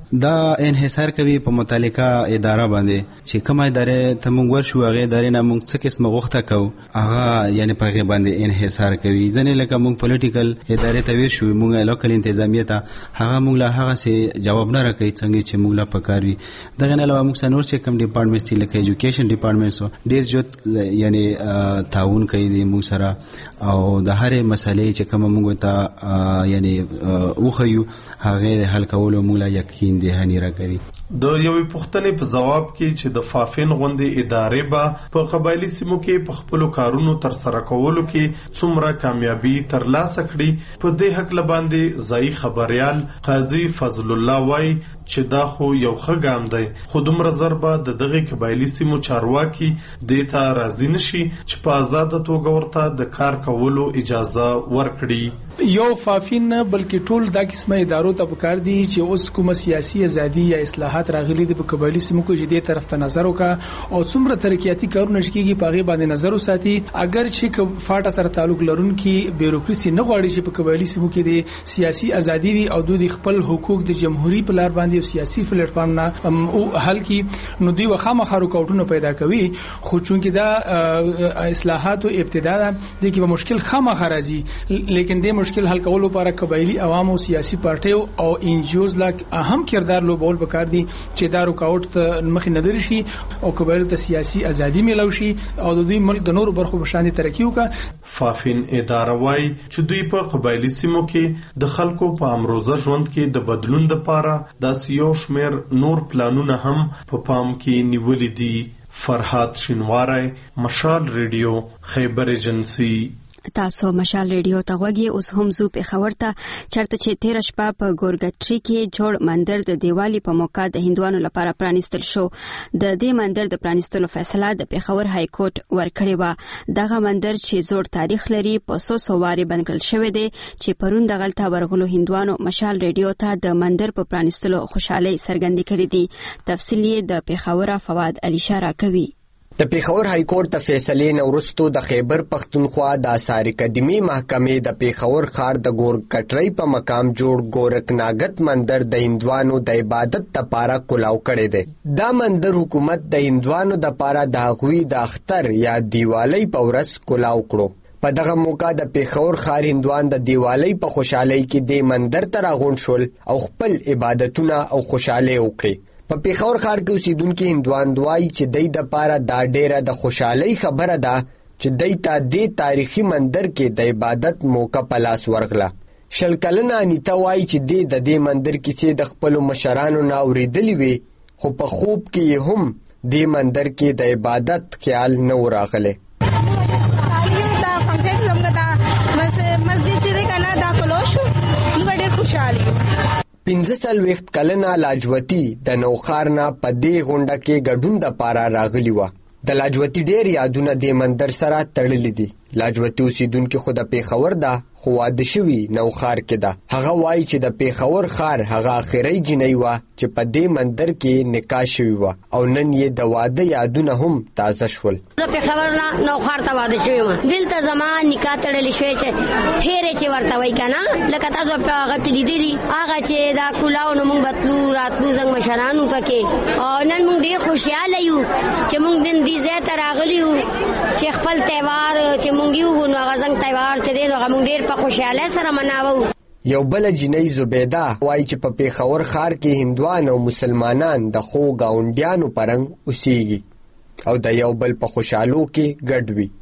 دا انحصار کوي په متعلقه اداره باندې چې کومه اداره ته موږ ورشو هغه ادارې نه موږ څه قسمه غوښته کوو هغه یعنی په هغه باندې انحصار کوي. ځنې لکه موږ پولیټیکل ادارې ته ورشو موږ لوکل انتظامیه ته هغه موږ له هغه څه جواب نه راکوي څنګه چې موږ لا پکار وي. دغه نه علاوه موږ نور چې کوم ډپارټمنټ چې لکه ایجوکیشن ډپارټمنټ ډیر زیات یعنی تعاون کوي د موږ سره او د هرې مسلې چې کوم موږ ته یعنی وخیو هغه حل کولو موږ لا یقین دهانی را کوي. د یوې پوښتنې په جواب کې چې د فافین غوندې ادارې به په قبایلي سیمو کې په خپلو کارونو ترسره کولو کې څومره کامیابي ترلاسه کړي په دې هکله باندې ځایي خبریال قاضي فضل الله وایي چې دا خو یو ښه ګام دی خو دومره زر به د دغې قبایلي سیمو چارواکي دې ته راضي نشي چې په ازاده توګه ورته د کار کولو اجازه ورکړي. یو فافین نه بلکې ټول دا قسمه ادارو ته پکار دي چې اوس کومه سیاسي ازادي یا اصلاحات راغلي دي په قبایلي سیمو کې چې دې طرف ته نظر وکړي او څومره ترقیاتي کارونه شکیږي په هغه باندې نظر وساتي. اگر چې فاټا سره تعلق لرونکي بیروکراسي نه غواړي چې په قبایلي سیمو کې د سیاسي ازادي وي او دوی خپل حقوق د جمهوریت په لار باندې او سیاسي پلیټ فارم نه او حل کی نو دوی وخامخا رکاوټونه پیدا کوي. خو چونکې دا اصلاحات او ابتدا د کې به مشکل خامخا راځي لیکن د مشکل حل کولو لپاره قبایلی عوام او سیاسي پارټیو او ان جی اوز لا اهم کردار لوبول پکار دي چې دا رکاوټ ته مخ نه درشي او قبایل ته سیاسي ازادي ملو شي او د دوی ملک د نورو برخو بشاندې ترقی وکړي. فافین اداره وایي چې دوی په قبایلی سیمو کې د خلکو په امروزه ژوند کې د بدلون لپاره داسې یو شمېر نور پلانونه هم په پام کې نیولي دي. فرهاد شینواری، مشال ریډیو، خیبر ایجنسی. تاسو مشال ریډیو ته غوږی اوس هم زو په خبر ته چرته چې 13 شپه په ګورګټری کې جوړ مندر د دیوالی په موقع د هندوانو لپاره پرانیستل شو. د دې مندر د پرانیستلو فیصله د پیښور های کورټ ورکړې و. دغه مندر چې زوړ تاریخ لري په 100 واري بنکل شوی دی چې پرون د غلطه ورغلو هندوانو مشال ریډیو ته د مندر په پرانیستلو خوشحالي څرګندې کړې دي. تفصیل یې د پیښور فواد علي شارا کوي. د پیښور های کورټ د فیصلې نه وروسته د خیبر پښتونخوا د آثار قدیمي محکمې د پیښور ښار د ګورکټرۍ په مقام جوړ ګورکناګت مندر د هندوانو د عبادت لپاره کلاو کړی دی. دا مندر حکومت د هندوانو لپاره د هغوی د اختر یا دیوالی په ورځ کلاو کړو. په دغه موقع د پیښور ښار هندوان د دیوالی په خوشحالۍ کې د مندر ته راغونډ شول او خپل عبادتونه او خوشحالۍ وکړي. په پیښور ښار کې اوسیدونکي هندوان وایي چې دوی دپاره دا ډیره د خوشحالۍ خبره ده چې دوی ته دې تاریخي مندر کې د عبادت موقع په لاس ورغله. 20 کلنه انیتا وایي چې د دې مندر کیسې د خپلو مشرانو نه اورېدلې وې خو په خوب کې هم دې مندر کې د عبادت خیال نه و راغلی. مسجد چې دی کنه دا کلو شو موږ ډېر خوشحاله 15 کلنه لاجوتی د نوخار نه په دې غونډه کې ګډون دپاره راغلی وه. د لاجوتی ډېر یادونه د مندر سره تړلي دي. لاجوتی اوسیدونکي خو د پیښور ده خو واده شوي نوخار کې ده. هغه وایي چې د پیښور ښار هغه اخري جنۍ وه چې په دې مندر کې نکاح شوي وه او نن یې د واده یادونه هم تازه شول. زه پیښور نه نوخار ته واده شوی وم. دلته زما نکاح تړلی شوی چې پھیرې چې ورته وایي که نه لکه تاسو په هغه کې لیدلي هغه چې دا کلاو نو موږ به تلو راتلو زموږ مشرانو پکې او نن موږ ډېر خوشحاله یو چې موږ نن دې ځای ته راغلي یو چې خپل تهوار چې موږ یو نو هغه زموږ تهوار چې دی نو هغه موږ ډېر په خوشحالۍ سره مناوو. یو بل جنۍ زبیده وایي چې په پیښور ښار کې هندوان او مسلمانان د خو ګاونډیانو په رنګ اوسیږي او د یو بل په خوشحالو کې ګډ وي.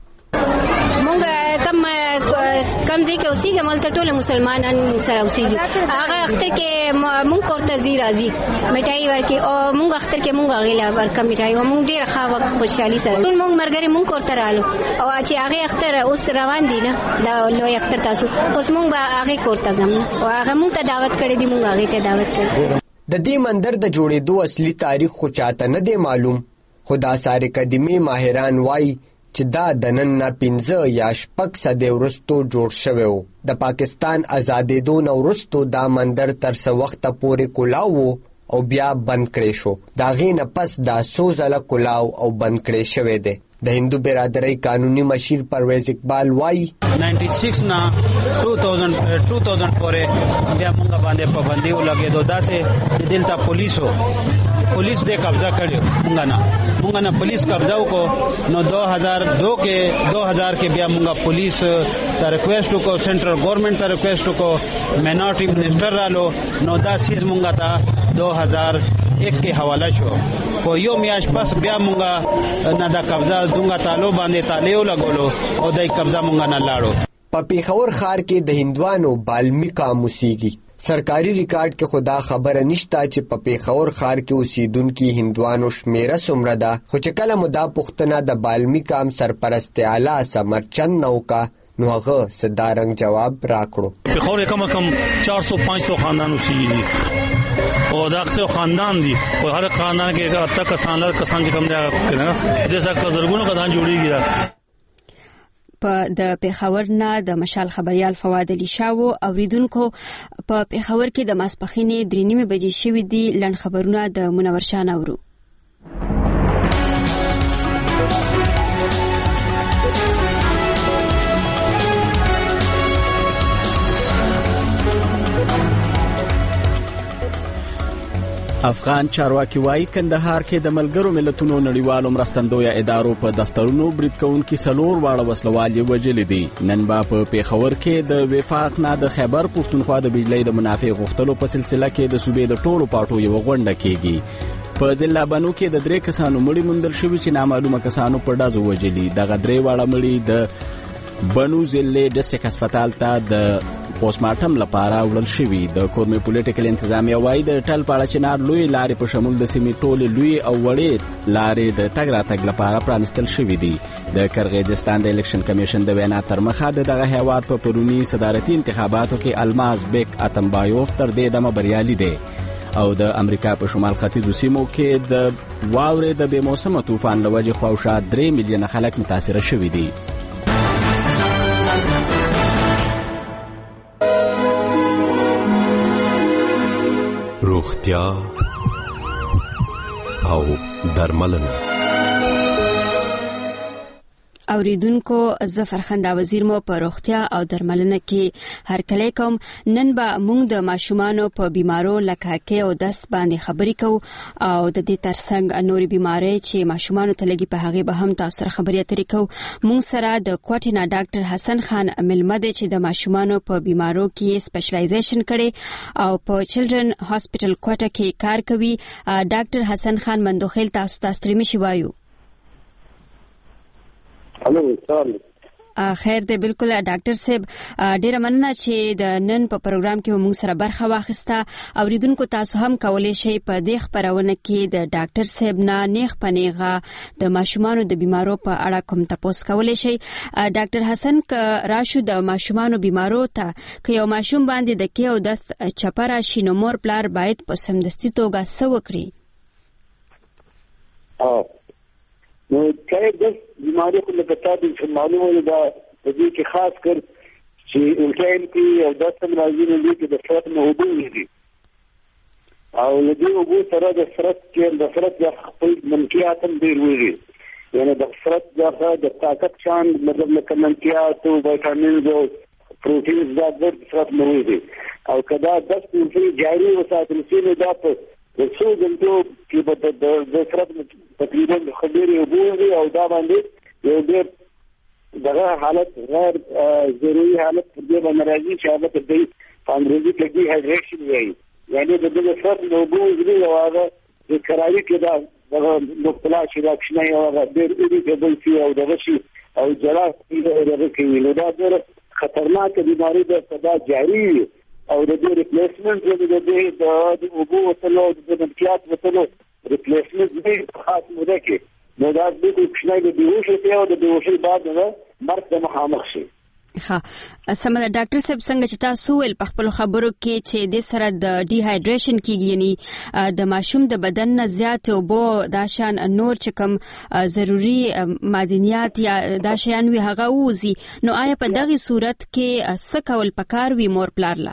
کم ځای کې اوسېږي ملته ټول مسلمانان سره اوسېږي. هغه اختر کې مونږ کورته ځي راځي مټایي ورکړي او مونږ اختر کې مونږ هغې له ورکړه مټایي او مونږ ډېره ښه وخت خوشحالي سره ټول مونږ ملګري مونږ کورته رالو او چې هغې اختر اوس روان دي نه دا لوی اختر تاسو اوس مونږ به هغې کورته ځم او هغه مونږ ته دعوت کړی دي مونږ هغې ته دعوت کړی. د دې مندر د جوړېدو اصلي تاریخ خو چاته نه دی معلوم خو د آثار قدیمي ماهران وایي چې دا د نن نه 15 یا 6 صدۍ وروستو جوړ شوی و. د پاکستان ازادېدو نه وروستو دا مندر تر څه وخته پورې کلاو و او بیا بند کړی شو. د هغې نه پس دا څو ځله کلاو او بند کړی شوی دی. د هندو برادرۍ قانوني مشیر پرویز اقبال وایي 96 نه 2000 پورې بیا موږ باندې پابندي ولګېدو داسې دلته پولیس دې قبضه کړو موږ نه پولیس قبضه وکړو نو 2002 کې بیا موږ پولیس ته ریکویسټ وکړو سنټرل ګورنمنت ته ریکویسټ وکړو مینورټي منسٹر رالو نو دا سیز موږ ته 2001 کې حواله شو په یو میاش پس بیا موږ نه دا قبضه دونګه تالو باندې تالیو لګولو او دای قبضه موږ نه لاړو. په پیښور ښار کې د هندوانو بالمی قاموسیږي. سرکاري ریکارډ کې خدا خبره نشته چې په پیښور ښار کې اوسیدونکي هندوانو شمیره څومره ده، خو چې کله مو دا پوښتنه د بالمی قام سرپرست اعلی سمرچند نه وکړه نو هغه صدارنګ جواب راکړو. پیښور کم کم 400-500 خاندان اوسیږي او دا څو خاندان دي او هر خاندان کې اته کسان کې کم دی کنه د څه زرګونو کسان جوړیږي. په د پیښور نه د مشال خبريال فواد علي شاو اوریدونکو په پیښور کې د ماسپخینې 3:30 بجې شوې دي. لړ خبرونه د منور شاه اورو. افغان چارواکي وايي کندهار کې د ملګرو ملتونو نړیوالو مرستندویه ادارو په دفترونو برید کوونکي 4 واړه وسلوال وژلي دي. نن په پیښور کې د وفاق نه د خیبر پښتونخوا د بجلی د منافع غوښتلو په سلسله کې د صوبې د ټولو پاټو یو غونډه کیږي. په ضلع بنو کې د 3 کسانو مړي موندل شوي چې نامعلومه کسانو په ډازو وژلي. دغه 3 واړه مړي د بنو ضلع ډسټریکټ هسپتال ته د پوسټمارټم لپاره وړل شوي. د کورمې پولیټیکل انتظامیه وايي د ټل پاړه چنار لوی لارې په شمول د سیمې ټولې لوی او وړې لارې د تګ راتګ لپاره پرانستل شوي دي. د کرغیزستان د الیکشن کمیشن د وینا تر مخه دغه هیواد په پرونی صدارتي انتخاباتو کې الماز بیک اتمبایوف تر دې دمه بریالي دی او د امریکا په شمال ختیځو سیمو کې د واورې د بې موسمه طوفان له وجې خواوشا 3 میلیونه خلک متاثره شوي دي. روغتیا او درملنه. اوریدونکو زفر خندا وزیر مو په روغتیا او درملنه کې هر کله کوم. نن به موږ د ماشومانو په بیمارو لکه کې او دست باندې خبرې کوو او د دې ترڅنګ نوري بیماری چې ماشومانو ته لګي په هغه به هم تاسو سره خبرې اترې کوو. موږ سره د کوټینا ډاکټر حسن خان ملمد چې د ماشومانو په بیمارو کې سپیشلایزیشن کړي او په چلډرن هاسپټل کوټه کې کار کوي. ډاکټر حسن خان مندوخیل تاسو ته شي وایو. الو سلام. خیر دی. بالکل ډاکټر صاحب ډیره مننه چې د نن په پروګرام کې موږ سره برخه واخیسته. اوریدونکو تاسو هم کولای شئ په دې خبرونه کې د ډاکټر صاحب نه نیغ پنیغه د ماشومانو د بیمارو په اړه کوم تاسو کولای شئ. ډاکټر حسن ک راشو د ماشومانو بیمارو ته ک یو ماشوم باندې د کې او د چپره شینو مور پلار باید په سمدستي توګه سو وکړي. نو کله د بیماری په لګتا د معلومه ده د دې کې خاص کر چې الټاین کې او د ستم راځي نه دي چې د فرات نه وبو دي او د دې وبو سره د فرات کې د فرات د خپل منکیات هم ډیر وږي. یعنی د فرات د طاقت شان مطلب لکه منکیات او ویټامینز او پروتینز د فرات نه وږي او کدا د ستم جاری وساتل شي نه دا په د څو غنټو کې به د فرات تقریبا خبرې وګوري او دا باندې یو ډېر دغه حالت غیر ضروري حالت دې باندې راځي چې هغه د دې انګریزي کې ډي هایډریشن وایي. یعنی د دې فرق نو وګوري او هغه د کراوي کې دا دغه مبتلا شي راکشنه یو هغه ډېر ایریټیبل شي او دغه شي او جراح دغه کې نو دا ډېر خطرناک بیماری ده صدا جاری او د دې ریپلیسمنت د دې د وګو وتلو د منکیات وتلو ریپلیسمنت دې خاص موده کې نو دا د کوښښ د دیوښه ته او د دیوښه بعد نه مرګ ته مخامخ شي. ها سمه ډاکټر صاحب څنګه چې تاسو ول په خپل خبرو کې چې د سره د ډي هایډریشن کیږي یعنی د ماشوم د بدن نه زیات او بو دا شان نور چې کوم ضروری معدنیات یا دا شیان وی هغه وزي نو آیا په دغه صورت کې څه کول پکار وی مور پلارلا؟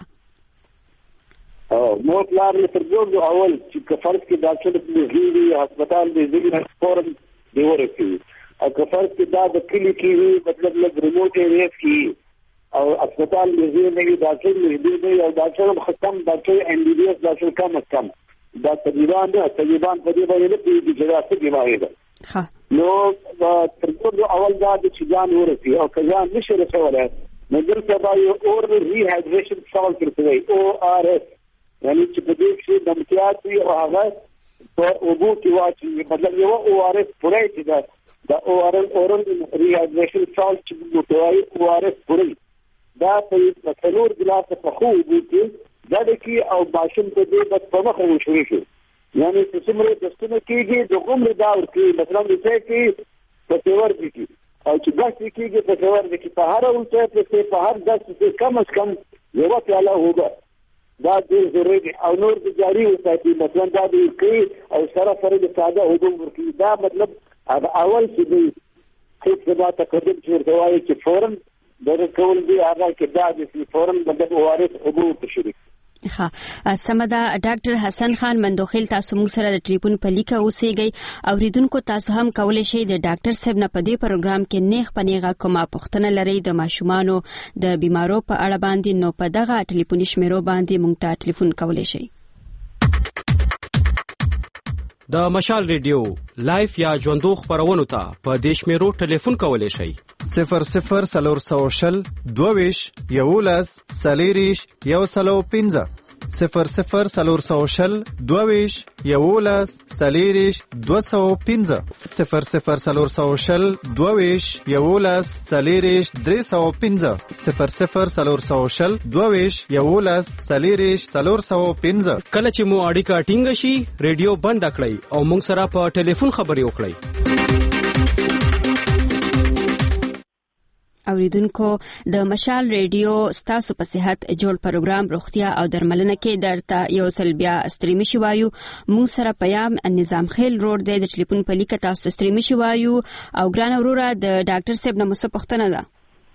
مور پلار له ترجمه اول چې فرض کې ډاکټر د هسپتال د ځینې فورم دی ورته او کفر کې دا د کلی کې مطلب لږ ریموټ ایریاز کې او هسپتال نږدې نه وي ډاکټر نږدې نه او ډاکټر ختم ډاکټر MBBS ډاکټر کم از کم دا طبيبان په دې باندې نه پیږي چې دا څه بیماری ده نو تر ټولو اول دا د چجان ورسي او کله نشي رسولای نو درته دا یو اور ریهایډریشن سوال کوي ORS یعنی چې په دې کې د امتیاز او هغه په اوبو کې واچي مطلب یو ORS پوره چې دا اورل ریهایډریشن سوال چې متوای ORS پوره دا په څلور ګلاس په خو اوبو کې دا د کی او باشم په دې بس په مخه وشوي شي یعنی چې څومره د ستنه کېږي د عمر دا ورته مثلا د څه کې په څور دي او چې دا کېږي په څور دي په هر اونته په هر داسې کم از کم یو پیاله هوګه دا ډېر ضروري دی او نور د جاری وساتي مثلا دا د کې او سره د ساده هوګو ورته دا مطلب اول چې دی چې دا تقدم چې ورته وایي چې فورن دا کول دی هغه کې دا د فورن د وارث هوګو تشریح ها سمدا ډاکټر حسن خان مندوخیل تاسو موږ سره د ټلیفون په لیکه اوسېږئ اوریدونکو تاسو هم کولای شئ د ډاکټر صاحب نه په دې پروګرام کې نیغ پنیغه کومه پوښتنه لرئ د ماشومانو د بیمارو په اړه باندې نو په دغه ټلیفوني شمیرو باندې موږ ته ټلیفون کولای شئ د مشال ریډیو لایف یا ژوندو خبرونو ته په دې شمیرو ټلیفون کولای شئ 00 22 11 سلیریش 115 00 22 11 سلیریش 215 00 22 11 سلیریش 315 00 22 11 سلیریش 415 کله چې مو اړیکه ټینګ شي ریډیو بند کړئ او موږ سره په ټلیفون خبرې وکړئ اوریدونکو د مشال ریډیو ستاسو په صحت جوړ پروګرام روغتیا او درملنه کې درته یو سلبیا استریمي شوایو مون سره پیام نظام خیل روډ د ټلیفون په لیکه تاسو استریمي شوایو او ګران اورورا د ډاکټر صاحب نه مصپختنه ده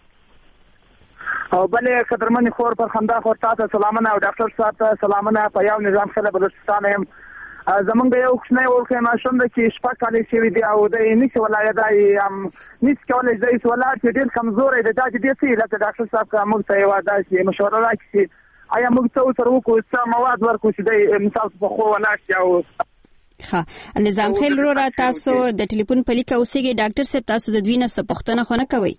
او بلې قدرمن خور پر خندا خور تاسو سلامونه او ډاکټر صاحب سلامونه پیام نظام خیل بلوچستان هم زمونږ یو ښنه ورکه ماشوم د چې شپه کالي شوی دی او د نس ولایت دی نس کولای دی ولایت ډیر کمزور دی دا چې دې لکه ډاکټر صاحب کوم ته یو داسې مشوره راکړي آیا موږ څه سره وکړو څه مواد ورکو چې د مثال په خو ولایت او ها نظام خیل رو را تاسو د ټلیفون په لیکه اوسېږي ډاکټر صاحب تاسو د دوی نه څه پوښتنه خو نه کوي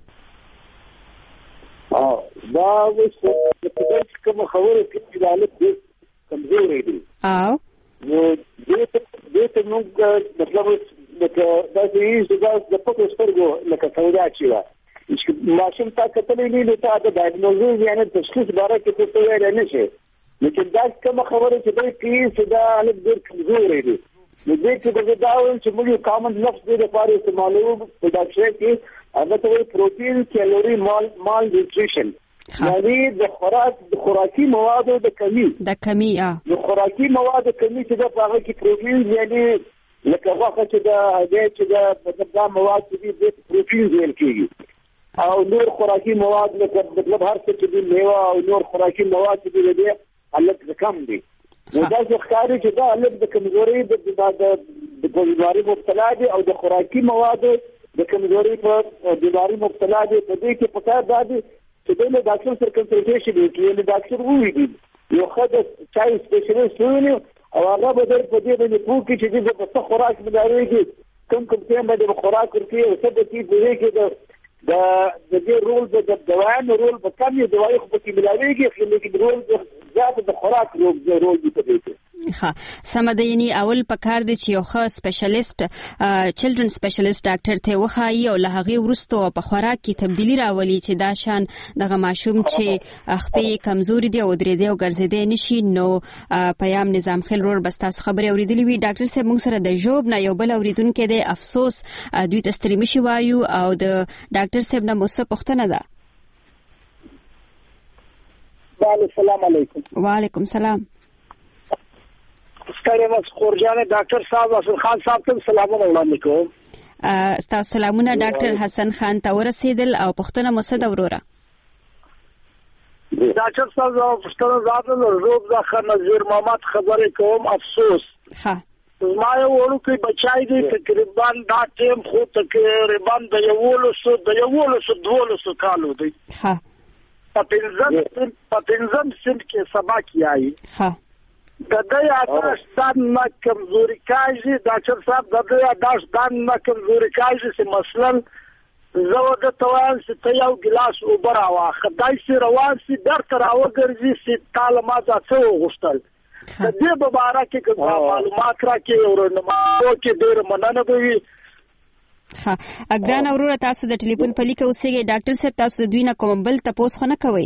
دا وڅ کوم خبره کې د حالت کمزور دی نو دې ته موږ مطلب لکه دا چې د پټو سترګو لکه سودا چې ماشوم تا کتلې نه ته د ډایګنوزز یعنی تشخیص باره کې څه ویل نه شي لیکن دا کوم خبره چې دوی کې صدا الګ ډېر کمزور دی نو دې کې دا چې موږ کامن لفظ دې لپاره استعمالو په ډاکټر کې هغه ته پروتین کیلوري مال نیوټریشن یعنی د خوراکي موادو د کمی د خوراکي موادو کمی چې د هغه کې پروتین یعنی لکه هغه چې د هغه چې د مواد چې د پروتین ویل کېږي او نور خوراکي مواد مطلب هر څه چې د میوه او نور خوراکي مواد چې دي الګ کم دي نو دا ښکاري چې دا الګ د کمزوري د بیماری مبتلا دي او د خوراکي موادو د کمزوري په بیماری مبتلا دي په دې کې پکار دادي چې د ډاکټر سره کنسلټیشن وکړي نو ډاکټر وایي یو خدای چای سپیشلیست ویني او هغه به د دې باندې پوښتنه چې د څه خوراک مدارېږي کوم څه باندې خوراک ورکړي او څه د دې کې د دې رول د دوام رول په کمی دوايي خو کې ملایږي خو لیکن رول زیات د خوراک رول دی په دې کې ها سمدینی اول پکار دي چې یو ښه سپیشلیست چلډرن سپیشلیست ډاکټر ته وخایي او له هغه ورستو په خوراک کې تبدیلی راولي چې دا شان دغه ماشوم چې خپې کمزوري دی او درې دی او ګرځېدې نشي نو پیام نظام خیل رور بس تاسو خبري اوریدلې وی ډاکټر صاحب موږ سره د جوب نه یو بل اوریدونکو دی افسوس دوی تستریمي شي وایو او د ډاکټر صاحب نه مصه پوښتنه ده السلام علیکم وعلیکم سلام ستاره مس خورجان ډاکټر صاحب حسن خان صاحب ته سلامونه وړاندې کوم تاسو سلامونه ډاکټر حسن خان ته ورسېدل او پوښتنه مسد وروره ډاکټر صاحب پوښتنه زاده روز ځخه نظیر محمد خبرې کوم افسوس ها زما یو وړوکی بچی دی تقریبا دا ټیم خو تقریبا د 12 کالو دی. په پنځم صنف کې سبق یایي. د دې یاداشت نه کمزوري کاږي. ډاکټر صاحب د دې یاداشت نه کمزوري کاږي چې مثلا زه د توان چې ته یو ګلاس اوبه راواخه دای سي روان سي درته راوګرځي چې تعالی ما څه وغوښتل. د دې په اړه کې کوم معلومات راکړي او نو کې ډېر مننه کوي. ها اګران اورور تاسو د ټلیفون په لیکه اوسېږي ډاکټر صاحب تاسو د دوی نه کوم بل تاسو خو نه کوي.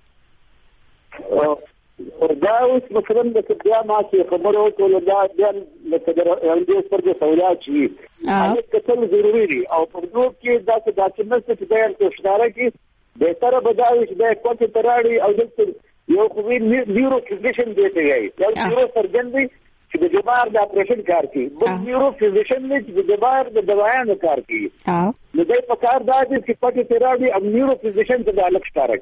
دا اوس مثلا د بیا ما چې خبرو کول دا بیا د اندیس پر د سوالات شي هغه کتل ضروری دي او په دوه کې دا چې چې بیان کوشناره کې به تر بداوي چې د کوټه تراړي او د یو خو نیورو فزیشن دی ته یو نیورو سرجن دی چې د دماغ د اپریشن کار کوي بل نیورو فزیشن دی چې د دماغ د دوايانو کار کوي. نو دای په کار دا چې کوټه تراړي او نیورو فزیشن ته د الګ ستاره.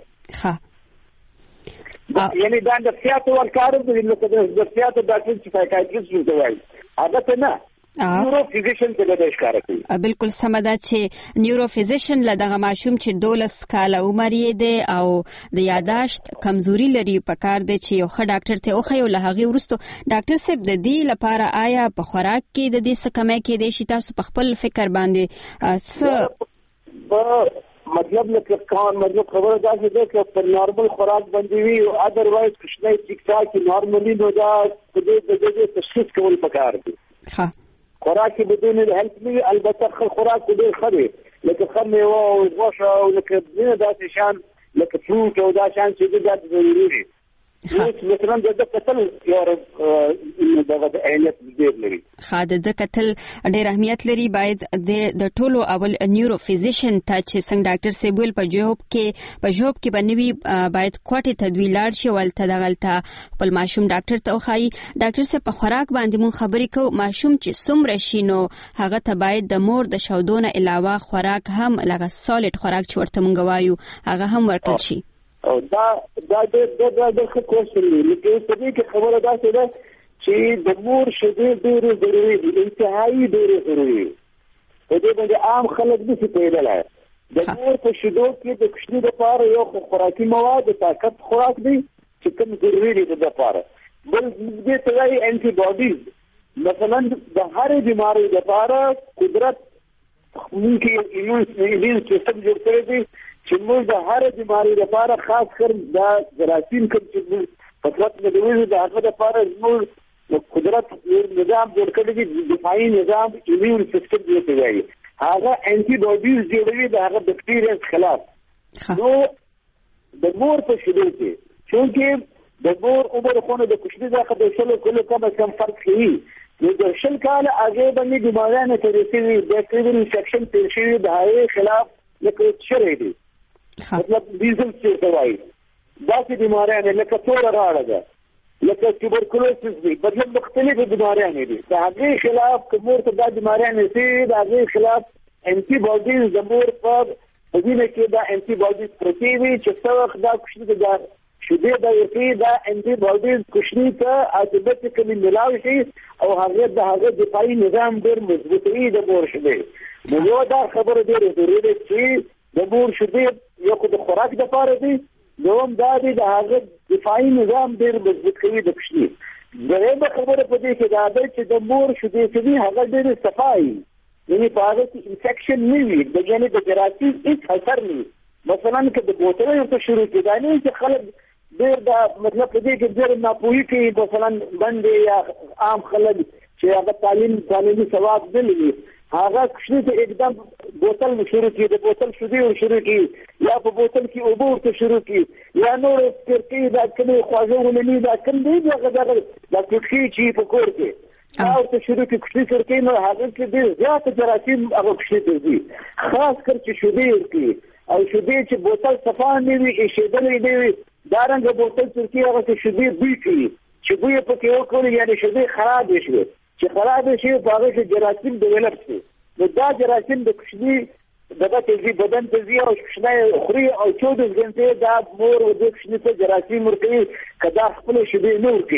یعنی دا د سیاست ورکارم د سیاست د سایکایټریست دی وایي هغه ته نه نیورو فزیشن ته د ښکار کوي. بالکل سم ده چې نیورو فزیشن له دغه ماشوم چې 12 کاله عمر یې دی او د یاداشت کمزوري لري په کار دی چې یو ښه ډاکټر ته اوخه یو لهغه ورستو ډاکټر صاحب د دې لپاره آیا په خوراک کې د دې څه کمه کې دی چې تاسو په خپل فکر باندې څه مطلب لکه خبره دا چې د نارمل خوراک باندې وي او اذروایز کښنه ټیک ټاک نارملی نو دا د دې تشخیص کول پکار دي. خوراک بدون هیلث نه البته خوراک ډېر خري لکه خمه او غوښه او لکه داسې شان لکه فروټ او دا شان چې دا ضروري دي. مثلا د قتل یو دغه اهمیت ډېر لري. خاده د قتل ډېر اهمیت لري. باید د ټولو اول نیورو فزیشن ته چې څنګه ډاکټر سیبل په جواب کې بنوي باید کوټه تدویل لاړ شي ولته دغلته خپل ماشوم ډاکټر ته وخایي. ډاکټر صاحب په خوراک باندې مون خبرې کوو ماشوم چې څومره شي نو هغه ته باید د مور د شودونه علاوه خوراک هم لکه سالډ خوراک چې ورته مونږ وایو هغه هم ورکړل شي. او دا څه کوشش لري لکه په دې کې خبره ده چې د مور شیدې ډېر ضروري دي انتهایی ډېر ضروري دي. په دې باندې عام خلک د څه پیدلای د مور په شیدو کې د کوچني لپاره یو خوراکي مواد طاقت خوراک دی چې کوم ضروري دي د لپاره بل دې ته وايي انټي باډیز. مثلا د هرې بیماری لپاره قدرت ممکن ایمیون سیستم جوړ کړی دی چې موږ د هر بیماری لپاره خاص کر دا جراثیم کوم چې فقط د دوی د هغه لپاره موږ قدرت نظام جوړ کړی دی دفاعي نظام ایمیون سیستم جوړ کړی دی هغه انټي باډیز جوړوي د هغه بکټیریا خلاف. نو د مور په شیدو کې چې د مور عمر خونه د کوچني ځخه د شلو کله کم فرق کوي نو د شل کال هغه باندې بیماریانه ترسي بیکټیریل انفیکشن ترشي د هغه خلاف لکه شری دی. مطلب ډیزل څه وایي دا چې بیماریانه لکه تور راړه ده لکه توبرکلوسس دی مطلب مختلفه بیماریانه دي د هغه خلاف کومور ته د بیماریانه سي د هغه خلاف انټي باډیز د مور په دینه کې دا انټي باډیز پروتیوي چې څو وخت دا کوشش دا شوده دا یقین دا انټي باډیز کوشنی ته اتوماتیکلی ملاوي شي او هغه د هغه دفاعي نظام ډېر مضبوطوي د مور شوده. نو دا خبره ډېره ضروري ده چې د مور شوده یو خو د خوراک د پاره دی نوم دا دی د هغه دفاعي نظام ډېر مضبوط کوي د کوشنی. دغه خبره په دې کې دا ده چې د مور شوده چې هغه ډېر صفایي یعنی په هغه کې انفیکشن نه وي د جنې د جراثیم هیڅ اثر نه. مثلا که د بوتلو په شروع کې دا نه چې خلک ډېر دا مطلب دې کې ډېر ناپوهي کوي مثلا باندې یا عام خلک چې هغه تعلیمي ثواب دلوي هغه کښنه ته एकदम بوتل شروع کی د بوتل شوده شروع کی یا په بوتل کې اوبو ته شروع کی یا نور سکرکی دا کله خواږه ولني دا کوم دی هغه دا کوټی چې په کور کې او ته شروع کی کښنه سکرکی نو هغه کې ډېر زیات جراثیم هغه کښنه دي خاص کر چې شوده کی او شوده چې بوتل صفان نه وي شیدلې نه وي دارنګ بوتل ترکی هغه چې شوده بوی کوي چې بوی په کې وکړي یعنی شوده خراب شي چې خراب شي په هغه کې جراثیم ډیولپ شي نو دا جراثیم د کوچني دغه تیزی بدن تیزی او کوچنی خوري او 14 غنټه دا مور او د کوچني ته جراثیم ورکوي کدا خپل شوده نور کوي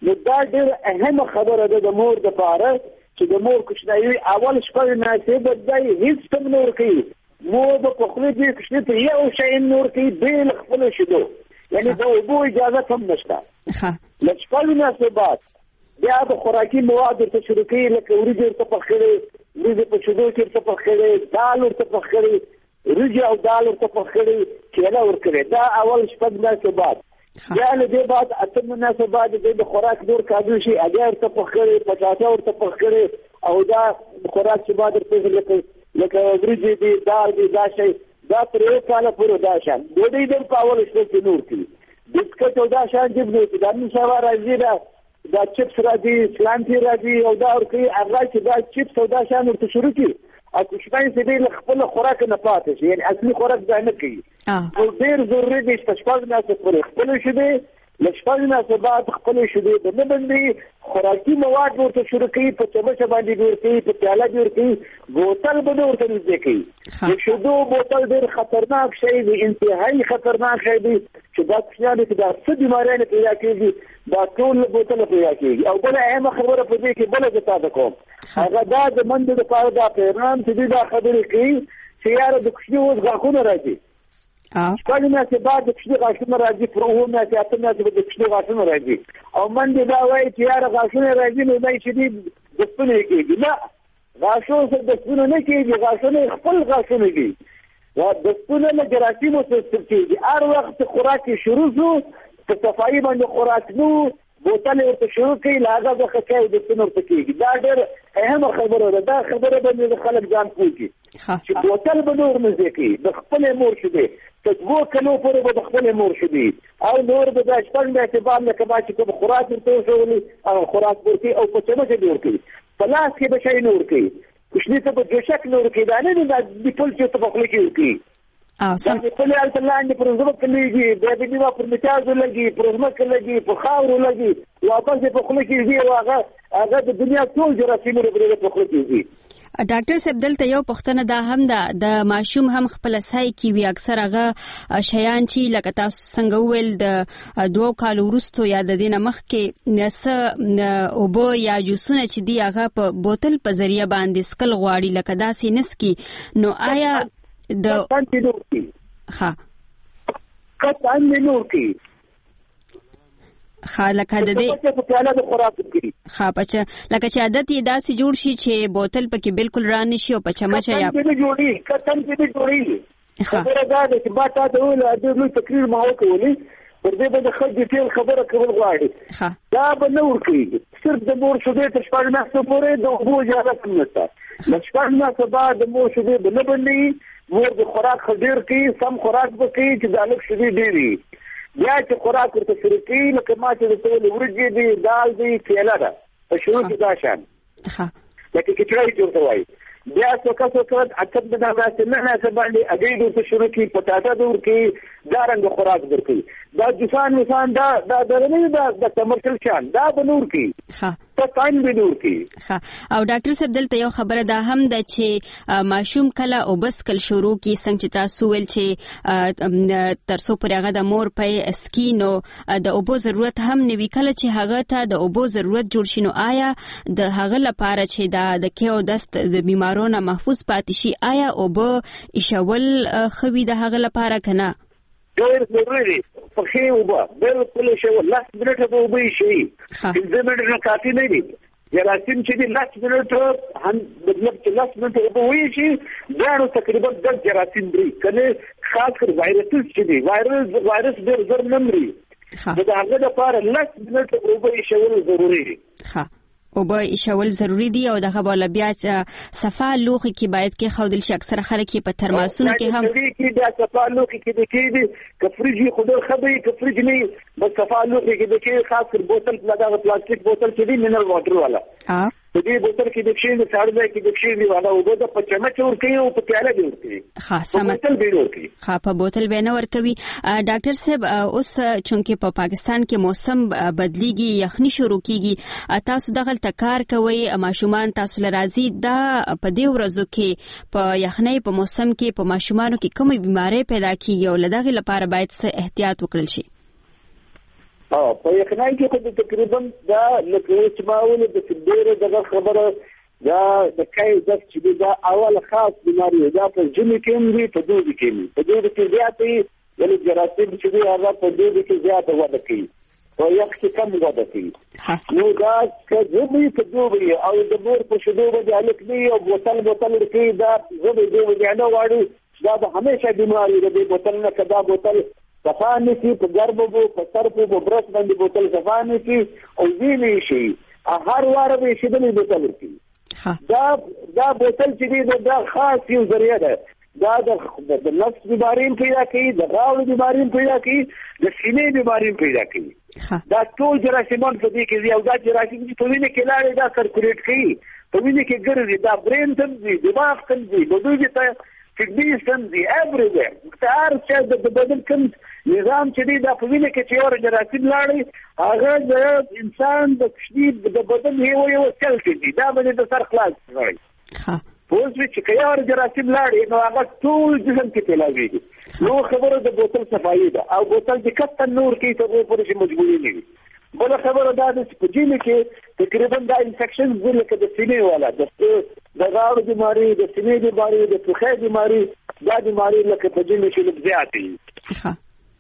نو دا ډېر اهمه خبره ده د مور دپاره چې د مور کوچنی اول شپه مناسبه دی هیڅ هم نه ورکوي مور به په خوله دې کوچني ته یو شی نه ورکوي بې له خپلو شیدو یعنې د اوبو اجازت هم نشته له شپه مناسبات بیا د خوراکي مواد ورته شروع کوي لکه وریجې ورته پخ کړې وریجې په شیدو کې ورته پخ کړې دال ورته پخ کړې وریجې او دال ورته پخ کړې کیله ورکړې دا اول شپږ مناسبات بیا له دې بعد اته مناسبات د خوراک نور کادو شي هغه ورته پخ کړې پټاټه ورته پخ کړې او دا خوراک چې بعد ورته لکه وریجې دي دال دي دا شی دا تر یو کاله پورې دا شان ډوډۍ د په اول شپه کې نور کړي بسکټ او دا شان جب نه دا نشوا راځي دا چپس راځي سلانتي راځي او دا ورکوي هغه چې دا چپس او دا شان ورته شروع کړي او کوچنی چې دی له خپل خوراک نه پاتې شي یعنې اصلي خوراک دا نه کوي نو ډېر ضروري دی چې شپږ میاشتې پورې خپلې شیدې له شپږ میاشتې بعد خپلې شیدې به نه بندوي خوراکي مواد ورته شروع کوي په چمچه باندې به ورکوي په پیاله به ورکوي بوتل به نه ورته نږدې کوي د شیدو بوتل ډېر خطرناک شی دی انتهایي خطرناک شی دی چې دا کوچنیانو کې دا څه بیماریانې پیدا کېږي دا ټول بوتل پیدا کېږي او بله اهمه خبره په دې کې بله زه تاسو کوم هغه دا د منډې دپاره دا پیغام چې دوی دا خبرې کوي چې یاره د کوچني اوس غاښونه راځي شپږ میاشتې بعد د کوچني غاښونه راځي پر اووه میاشتې اته میاشتې به د کوچني غاښونه راځي او منډې دا وایي چې یاره غاښونه راځي نو دا چې دي دستونه یې کېږي نه غاښونو سره دستونه نه کېږي غاښونه خپل غاښونه دي دستونه له جراثیمو سره کېږي هر وخت چې خوراک یې شروع شو په صفایي باندې خوراک نو بوتل ورته شروع کوي له هغه څخه چای دستونه ورته کېږي دا ډېر اهمه خبره ده دا خبره باندې خلک ځان پوه کړي چې بوتل به نور نږدې کوي د خپلې مور شیدې تر 2 کلو پورې به د خپلې مور شیدې او نور به دا شپږ میاشتې بعد لکه ما چې کوم خوراک ورته وښولي هغه خوراک ورکوي او په چمچه دې ورکوي په لاس کې به شی نه ورکوي کوچني ته به جوشک نه ورکوي دا نه دا ډیپل چې ته په خوله کې ورکوي دا خپل الته لاندې پر ځمکه لګي بیا د نیمه پر مچازو لګي پر ځمکه لګي په خاورو لګي واپس په خوله کې ځي او هغه د دنیا ټول جراثیمونه په خوله کې ځي ډاکټر صاحب دلته یو پوښتنه دا هم ده د ماشوم هم خپل سای کې وي اکثر هغه شیان چې لکه تاسو څنګه ویل د 2 کال وروسته یا د دینه مخکې نس اوبه یا جوسونه چې دی هغه په بوتل په ذریعہ باندې سکل غواړي لکه داسې نسکی نو آیا د ها کتان نور کی خالک د دې په پیاله د خوراک کی پچ لکه چې عادت یې داسې جوړ شي چې بوتل پکې بالکل را نشي او پچمچه یا کتان جوړي کتان کې جوړي خبره دا ده چې باټا د ول د تقریر ما وکولي پر دې باندې خل ډیټیل خبره کول غواړي دا به نور کی صرف د مور شوده تر شپږ میاشتې پورې د اوبو اجازه نشته لږ میاشتې بعد د مور شوده به نه بندي مور د خوراک خډیر کی سم خوراک به کوي چې د الګ شوده دی وي بیا چې خوراک ورته شروع کوي لکه ما چې د ټول ورجې دي دال دي کیله ده په شروع کې دا شان لکه کچړی جوړته وایي بیا څوک اته د ناست نه باندې اګې د شروع کی پټاټا دور کی دا رنګ خوراک درکې دا جسان نسان دا درنه دا کمرشل شان دا بنور کی ته کاین بنور کی او ډاکټر صاحب دلته یو خبره ده هم د چې ماشوم کله او بس کل شروع کی څنګه چې تاسو ول چې ترسو پر هغه د مور په اسکینو د اوبو ضرورت هم نوي کله چې هغه ته د اوبو ضرورت جوړ شینو آیا د هغه لپاره چې د کېو دست د بیمارونو محفوظ پاتې شي آیا اوبه ایشول خوي د هغه لپاره کنه ډېر ضروري دی په کې اوبه بالکل ایشول لاس منټه به اوبه شي د منټه کافي نه دي جراثیم چې د لاس منټه هم مطلب چې لاس منټه اوبه وي شي دا نو تقریبا د جراثیم دی کنه خاص کر وایرس چې دی وایرس ډېر زر نمري دا هغه لپاره لاس منټه اوبه ایشول ضروري دی اوبه ایشول ضروری دی او دغه بوله بیا صفا لوخي کې باید کې خودل شي اکثر خلک په ترماسونو کې هم کې دا صفا لوخي کې کې کفریجی خودل خبري کفریج نه بس صفا لوخي کې خاص کر بوتل دا پلاستیک بوتل چې دی منرل واټر والا په دې بوتل کې د شین ساړه کې د شین دی والا اوبه د پچمچ ورکي او په پیاله دی ورکي خاصه بوتل به ورکي په بوتل به نه ورکوي ډاکټر صاحب اوس چونکه په پاکستان کې موسم بدلیږي یخني شروع کیږي تاسو دغه کار کوي ماشومان تاسو لرازي دا په دې ورځو کې په یخنۍ په موسم کې په ماشومانو کې کومې بیماری پیدا کیږي او لدغه لپاره باید څه احتیاط وکړل شي په یقیني کې خو تقریبا دا لکه چې ما ول د ډېر دغه خبره دا د کای د چې دا اول خاص بیماری دا په جنې کې دی په دوی کې زیاتې یعنی جراثیم چې دی هغه په دوی کې زیاته وده کوي او یک څه کم وده کوي نو دا چې په دوی او د مور په شدو باندې الک دی او بوتل کې دا زبې دی نه واړي دا به همیشه بیماری دی بوتل نه کدا بوتل صفانه کی په ګربو په طرفو په برس باندې بوتل صفانه کی او ویني شي هر واره به شي د بوتل کی دا بوتل چې دا خاص یو ذریعہ ده دا د نفس بیمارین پیدا کوي د غاړو بیمارین پیدا کوي د سینې بیمارین پیدا کوي دا ټول جراثیمان په دې کې یو دا جراثیم چې په وینې کې لاړې دا سرکولیټ کوي په وینې کې ګرځي دا برین ته دی دماغ ته دی بدوی ته کډنی سم دی ایوریویر هر څه د بدن کوم نظام چې دی دا په وینې کې چې یو جراثیم لاړې هغه د انسان د تشدید د بدن یو سل دی دا باندې د سر خلاص شوی اوس چې یو جراثیم لاړې نو هغه ټول جسم کې تلاویږي نو خبره د بوتل صفایي ده او بوتل چې کته نور کې ته په پرې مجبوري نه وي بل خبره دا ده چې په جینو کې تقریبا دا انفیکشن ځکه د سینې والا د غاړو بیماری د سینې بیماری د ټوخې بیماری دا بیماری لکه په جینو کې لږ زیاتې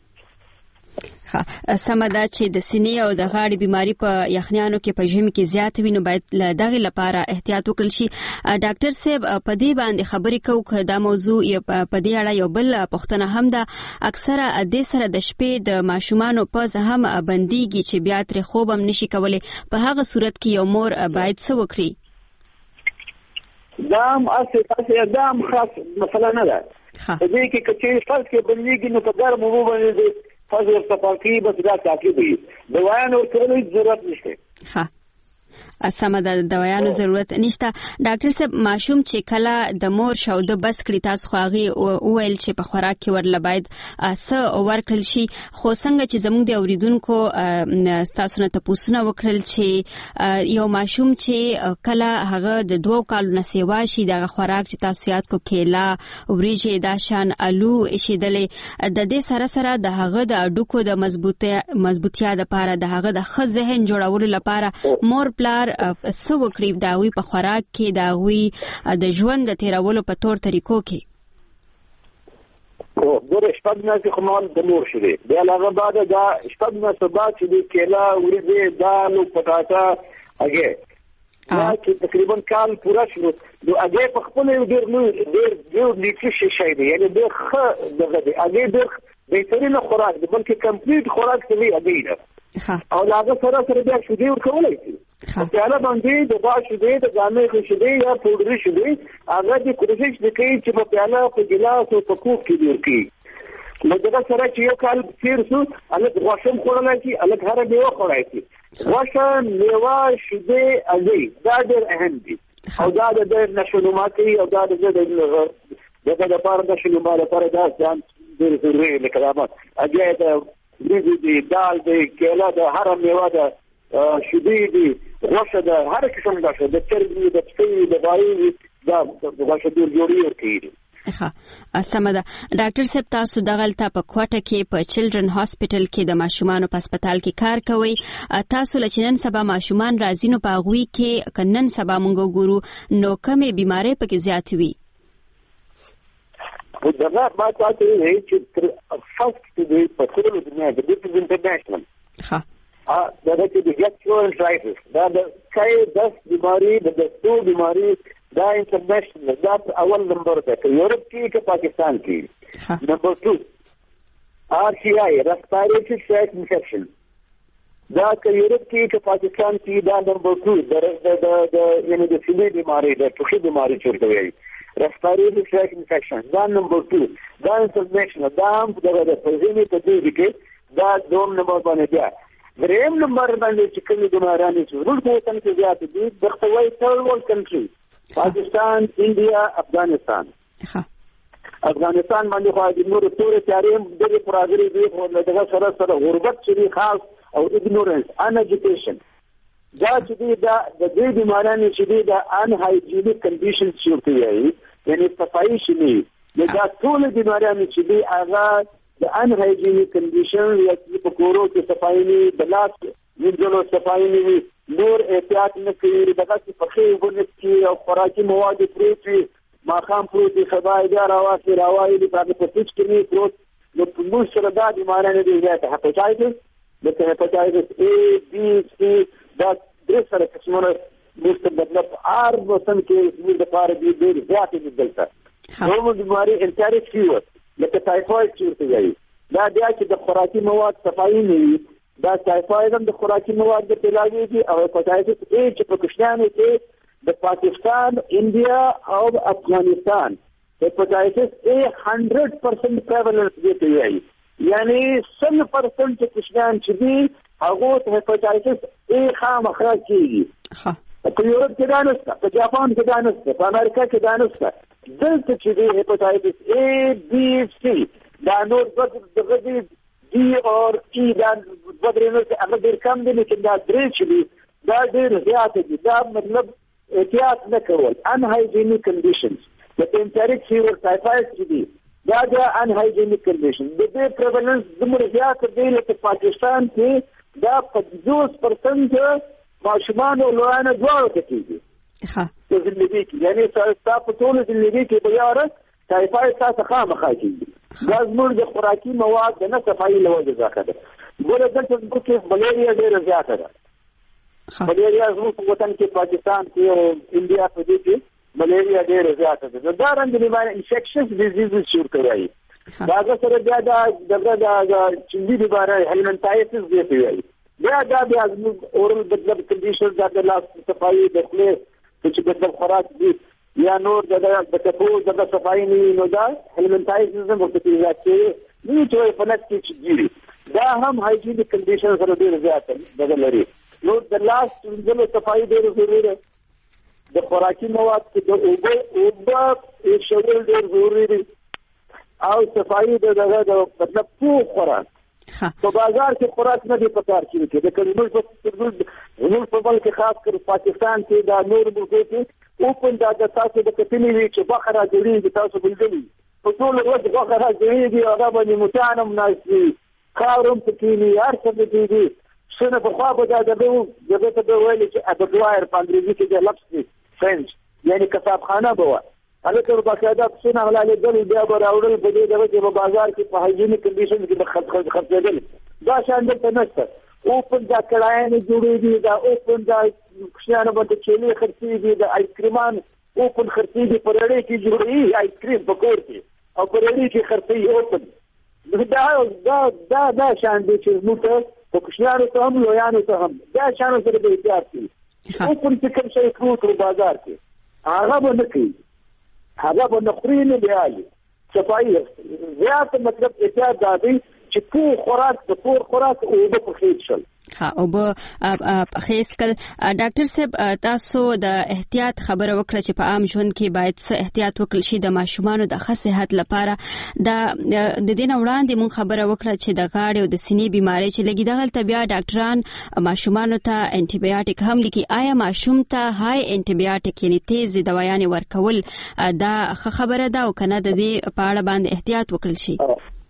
سمدا چې د سینې او د غاړې بیماری په یخنیانو کې په ژمي کې زیات وي نو باید له دغه لپاره احتیاط وکړل شي. ډاکټر صاحب په دې باندې خبرې کوو دا موضوع په دې اړه یو بل پوښتنه هم ده اکثره د سره د شپې د ماشومانو په زهم بنديږي چې بیا تر خوب هم نشي کولای په هغه صورت کې یو مور باید څه وکړي؟ دام اساسي دام خاص مثلا نه ده په دې کې چې فرض کې بنديږي نو په ګرمو باندې فضل صفاقی بس دا تاکید دی دوایانو ورکولو ضرورت نشته سمه د دوايانو ضرورت نشته. ډاکټر صاحب ماشوم چې کله د مور شاوده بس کړی تاسو خواغي وویل چې په خوراک کې ورله باید څه ورکړل شي خو څنګه چې زموږ د اوریدونکو تاسو نه تاسو وکړل چې یو ماشوم چې کله هغه د 2 کالو نه سیوا شي د خوراک چې تاسو یاد کو کېلا وریجې دا شان الو شیدلې د دې سره سره د هغه د اډوکو د مضبوطیا د لپاره د هغه د ښه ذهن جوړولو لپاره مور پلار څه وکړي دا وی په خوراک کې دا وی د ژوند د تیرولو په تور طریقو کې او ګوره شپږ نه کومال د مور شوی بیا هغه بعد دا شپږ نه سبا چې د کېلا وریجې دال او پټاټا هغه چې تقریبا کال پورا شو نو هغه په خپل ډېر نیټریشن شي دی یعنی د ښه دغه دی هغه ډېر بهترین خوراک دی بلکې کمپلیټ خوراک دی هغه او هغه سره بیا شو دی ورکولای شي پیاله باندې د باش دی د ځانې خوشدي یا پودري شوی هغه د کوشش وکړي چې په پیاله په ګلاس او په کوپ کې ورکړي نو دا سره چې یو کال تیر شو الګ غوښم خورلای شي الګ هر دیو خورای شي غوښه میوه شوی ازي دا ډېر اهم دي او دا د نشونماتي او دا د لپاره د شنوماله لپاره دا ځان ډېر ضروري لکلامات اګه د دې دال د کېلا د هر میوه د شدی دی غوښه د هر قسم غوښه د چرګ د پسې د غوړي دا غوښه ډېر جوړي ورکړي سمه ده. ډاکټر صاحب تاسو دغلته په کوټه کې په چلډرن هاسپټل کې د ماشومانو په هسپتال کې کار کوي تاسو لچنن سبا ماشومان راځي نو په غوي کې کنن سبا مونږ ګورو نو کومه بیماری پکې زیات وي دا ما تاسو یې چې فرست دی په ټول دنیا د دې انټرنیشنل دا د gastroenteritis دا د کای دس بیماری د دستو بیماری دا انټرنیشنل دا اول نمبر ده که یورپ کې که پاکستان کې نمبر 2 RCI respiratory tract infection دا که یورپ کې که پاکستان کې دا نمبر 2 د یعنی د سینې بیماری د ټوخي بیماری چورته وي respiratory tract infection دا نمبر 2 دا انټرنیشنل دا د پرځینې په دې کې دا دوم نمبر باندې دی دریم نمبر باندې چې کومه بیمارانه چې ورته وطن کې زیات دي د خپلوي ټول ول کنټري پاکستان انډیا افغانستان باندې خو د نور ټول تاریخ د پراګري دی خو دغه سره غربت چې خاص او اګنورنس ان ایجوکیشن دا چې دا د دې بیمارانه چې دا ان هایجینیک کنډیشنز چې وي یعنی صفایي شي دا ټول بیمارانه چې هغه د ان هایجینیک کنډیشن یا په کورو کې صفایي نه د لاس وینځلو صفایي نه نور احتیاط نه کوي دغه څه په خیر ونه کې او خوراکي مواد پروتي ماقام پروتي خدای بیا راوځي د پاتې کې پروت نو په موږ سره دا بیمارانه دي چې هپاتایتس د هپاتایتس A B C دا درې سره قسمونه د مطلب هر موسم کې موږ د پاره دي ډېر زیات دي دلته نو بیماری انټریک فیور لکه ټایفاید چې وایي دا بیا چې د خوراکي مواد صفایي نه وي دا ټایفاید هم د خوراکي مواد د تلاوي دي او هپاتایتس A چې په کوشنانو کې د پاکستان انډیا او افغانستان هپاتایتس A 100% prevalence دی وایي یعنی 100% چې کوشنان چې دي هغه ته هپاتایتس A خامخا کیږي په یورپ کې دا نشته په جاپان کې دا نشته په امریکا کې دا نشته دلته چې دی هپاتایتس A B C دا نور دغه دی D او E دا بدرنه هغه ډېر کم دي چې دا درې چې دي دا ډېر زیات دي دا مطلب احتیاط نه کول ان هایجینیک کنډیشنز د انټریک فیور ټایفاید چې دي دا د ان هایجینیک کنډیشن د دې پریوالنس دومره زیات دی لکه پاکستان کې دا 50% ماشومان او لویان دواړو ته کېږي په زندګي کې یعنی تاسو په ټول زندګي کې به یاره ټایفاید تاسو خامخا کېږي دا زموږ د خوراکي مواد د نه صفایي له وجې ځکه ده ګوره دلته زموږ کې ملیریا ډېره زیاته ده ملیریا زموږ په وطن کې پاکستان کې او انډیا په دې کې ملیریا ډېره زیاته ده دا رنګ بیماری انفیکشس ډیزیزز شروع کوي دا سره بیا د چنجي بیماری هیلمنټایټس دی کوي بیا زموږ اورل مطلب کنډیشن د لاس صفایي د خولې چې مطلب خوراک دي یا نور د کپو د صفایي نه نو دا هیلمنټایټس هم ورته کېږي نه چې په نت کې جوړي دا هم هایجینیک کنډیشن سره ډېر زیات بدل لري نو د لاس د صفایي ډېر ضروري ده د خوراکي مواد کې د اوبه شول ډېر ضروري دي او صفایي د مطلب پوه خوراک په بازار کې خوراک نه دی پکار کیږي د کلمو په بل کې خاص کر پاکستان کې دا نور ملکو کې اوپن دا د تاسو د کتنې وی چې بخره جوړیږي تاسو بلګلی په ټول ورځ بخره جوړیږي هغه باندې متانم ناشي خاورم پکېنی هر څه دې څنګه په خوا به دا دغه ته ویل چې ابدوایر په انګریزي کې د لفظ دی فرنچ یعنی کتابخانه بوا هلته باقاعده څنګه غلاله دل بیا به راوړل په دې دغه چې په بازار کې په هایجینیک کنډیشن کې خرڅېدل دا شان دلته نشته اوپن دا کړایانه جوړېږي دا اوپن دا کښانه باندې چيلي خرڅېږي د آیسکریمان اوپن خرڅېږي په لړۍ کې جوړېږي آیسکریم په کور کې او په لړۍ کې خرڅېږي اوپن دا شان دي چې موږ په کښانه ته هم لویانو ته هم دا شان سره د احتیاط کوي اوپن چې کوم شي پروت په بازار کې هغه به نه کوي هغه به نخري نه بیالي صفایي زیات مطلب احتیاط دادي چې پور خوراک د پور خوراک او د پخېد شل او به خیس کل ډاکټر صاحب تاسو د احتیاط خبره وکړه چې په عام ژوند کې باید څه احتیاط وکړل شي د ماشومانو د ښه صحت لپاره د دې نه وړاندې مونږ خبره وکړه چې د غاړې او د سینې بیماری چې لګي دغلته بیا ډاکټران ماشومانو ته انټي بایوټیک هم لیکي آیا ماشوم ته هاي انټي بایوټیک یعنی تیز دوايانې ورکول دا ښه خبره ده او کنه د دې په اړه باندې احتیاط وکړل شي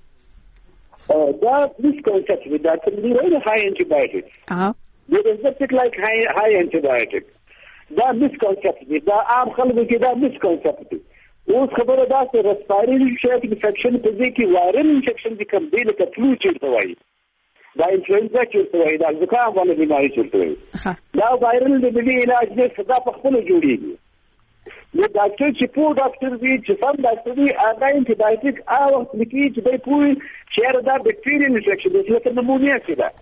that misconception with that can be really high antibiotics. There is nothing like high antibiotic. That misconception. That عام خلکو کې دا misconception. اوس خبره ده چې respiratory tract infection په دې کې viral infection د کوم دی لکه فلو چیرته وایي دا انفلوئنزا چیرته وایي دا زکام باندې بیماری چیرته وایي دا وایرل د دې علاج نه صدا په خپل جوړیږي د ډاکټر چې پوه ډاکټر دی چې سم ډاکټر دی هغه انټي بایوټیک او لیکي چې دوی پوه چې دا بکټیریل انفیکشن دی لکه نمونیا کې ده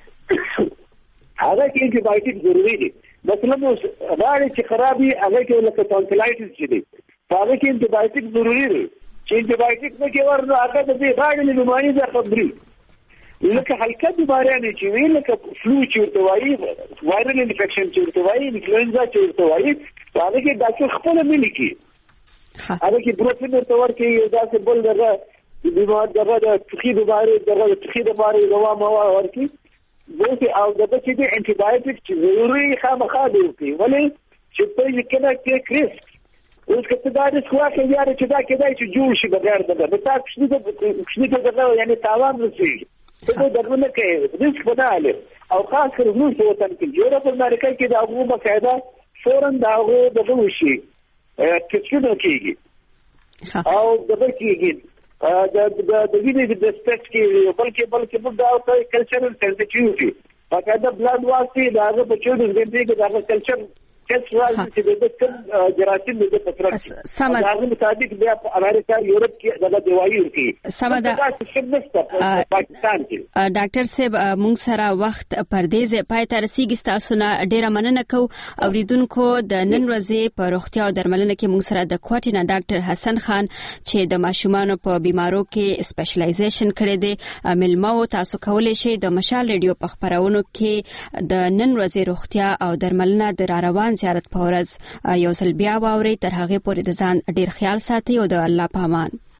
هغه کې انټي بایوټیک ضروري دي مثلا راړي چې خرابي هغه کې لکه ټونسلایټس چې دی هغه کې انټي بایوټیک ضروري دي چې انټي بایوټیک نه کې ورنه هغه د دې راړي بیماری ده خبري لکه هلکه بیماریانې چې وي لکه فلو چې ورته وایي وایرل انفیکشن چې ورته وایي انفلوئنزا چې ورته وایي هغه کې ډاکټر خپل نه لیکي هغه کې بروفین ورته ورکوي یو داسې بل دغه بیمار دغه د ټوخي بیماري دغه د ټوخي بیماري دوا موا ورکوي دغه او دغه چې د انټي بایوټیک چې ضروري خامخا دی ورکوي ولې چې په یې کنه کې کریس اوس که دا د خواخه یاره چې دا کېدای چې جوړ شي بغیر د تا کښنی ته یعنی تاوان رسېږي ته دغه نه کوي ریسک بداله او خاص کر روس وطن کې یورپ امریکا کې د هغو بقاعده فورا د هغو دغه وشي کېڅونه کېږي او دغه کېږي د وینې د سپیکس کې بلکې موږ دا کلچرل سنسټیوټي بقاعده بلاد واسي د هغه په 24 غنټې کې د هغه کلچر کڅوال چې د کوم جراثیم د پترک هغه مطابق بیا په امریکا یورپ کې دغه دوايي ورکړي سمدا پاکستان کې ډاکټر صاحب موږ سره وخت پردیز پای ته رسیدي تاسو نه ډیره مننه کو اوریدونکو د نن ورځې په روغتیا او درملنه کې موږ سره د کوټینا ډاکټر حسن خان چې د ماشومانو په بیمارو کې سپیشلایزیشن کړی دی ملمو تاسو کولای شئ د مشال ریډیو په خبرونو کې د نن ورځې روغتیا او درملنه د روان زیارت په ورځ یو ځل بیا واوري تر هغه پورې د ځان ډیر خیال ساتي او د الله په امان.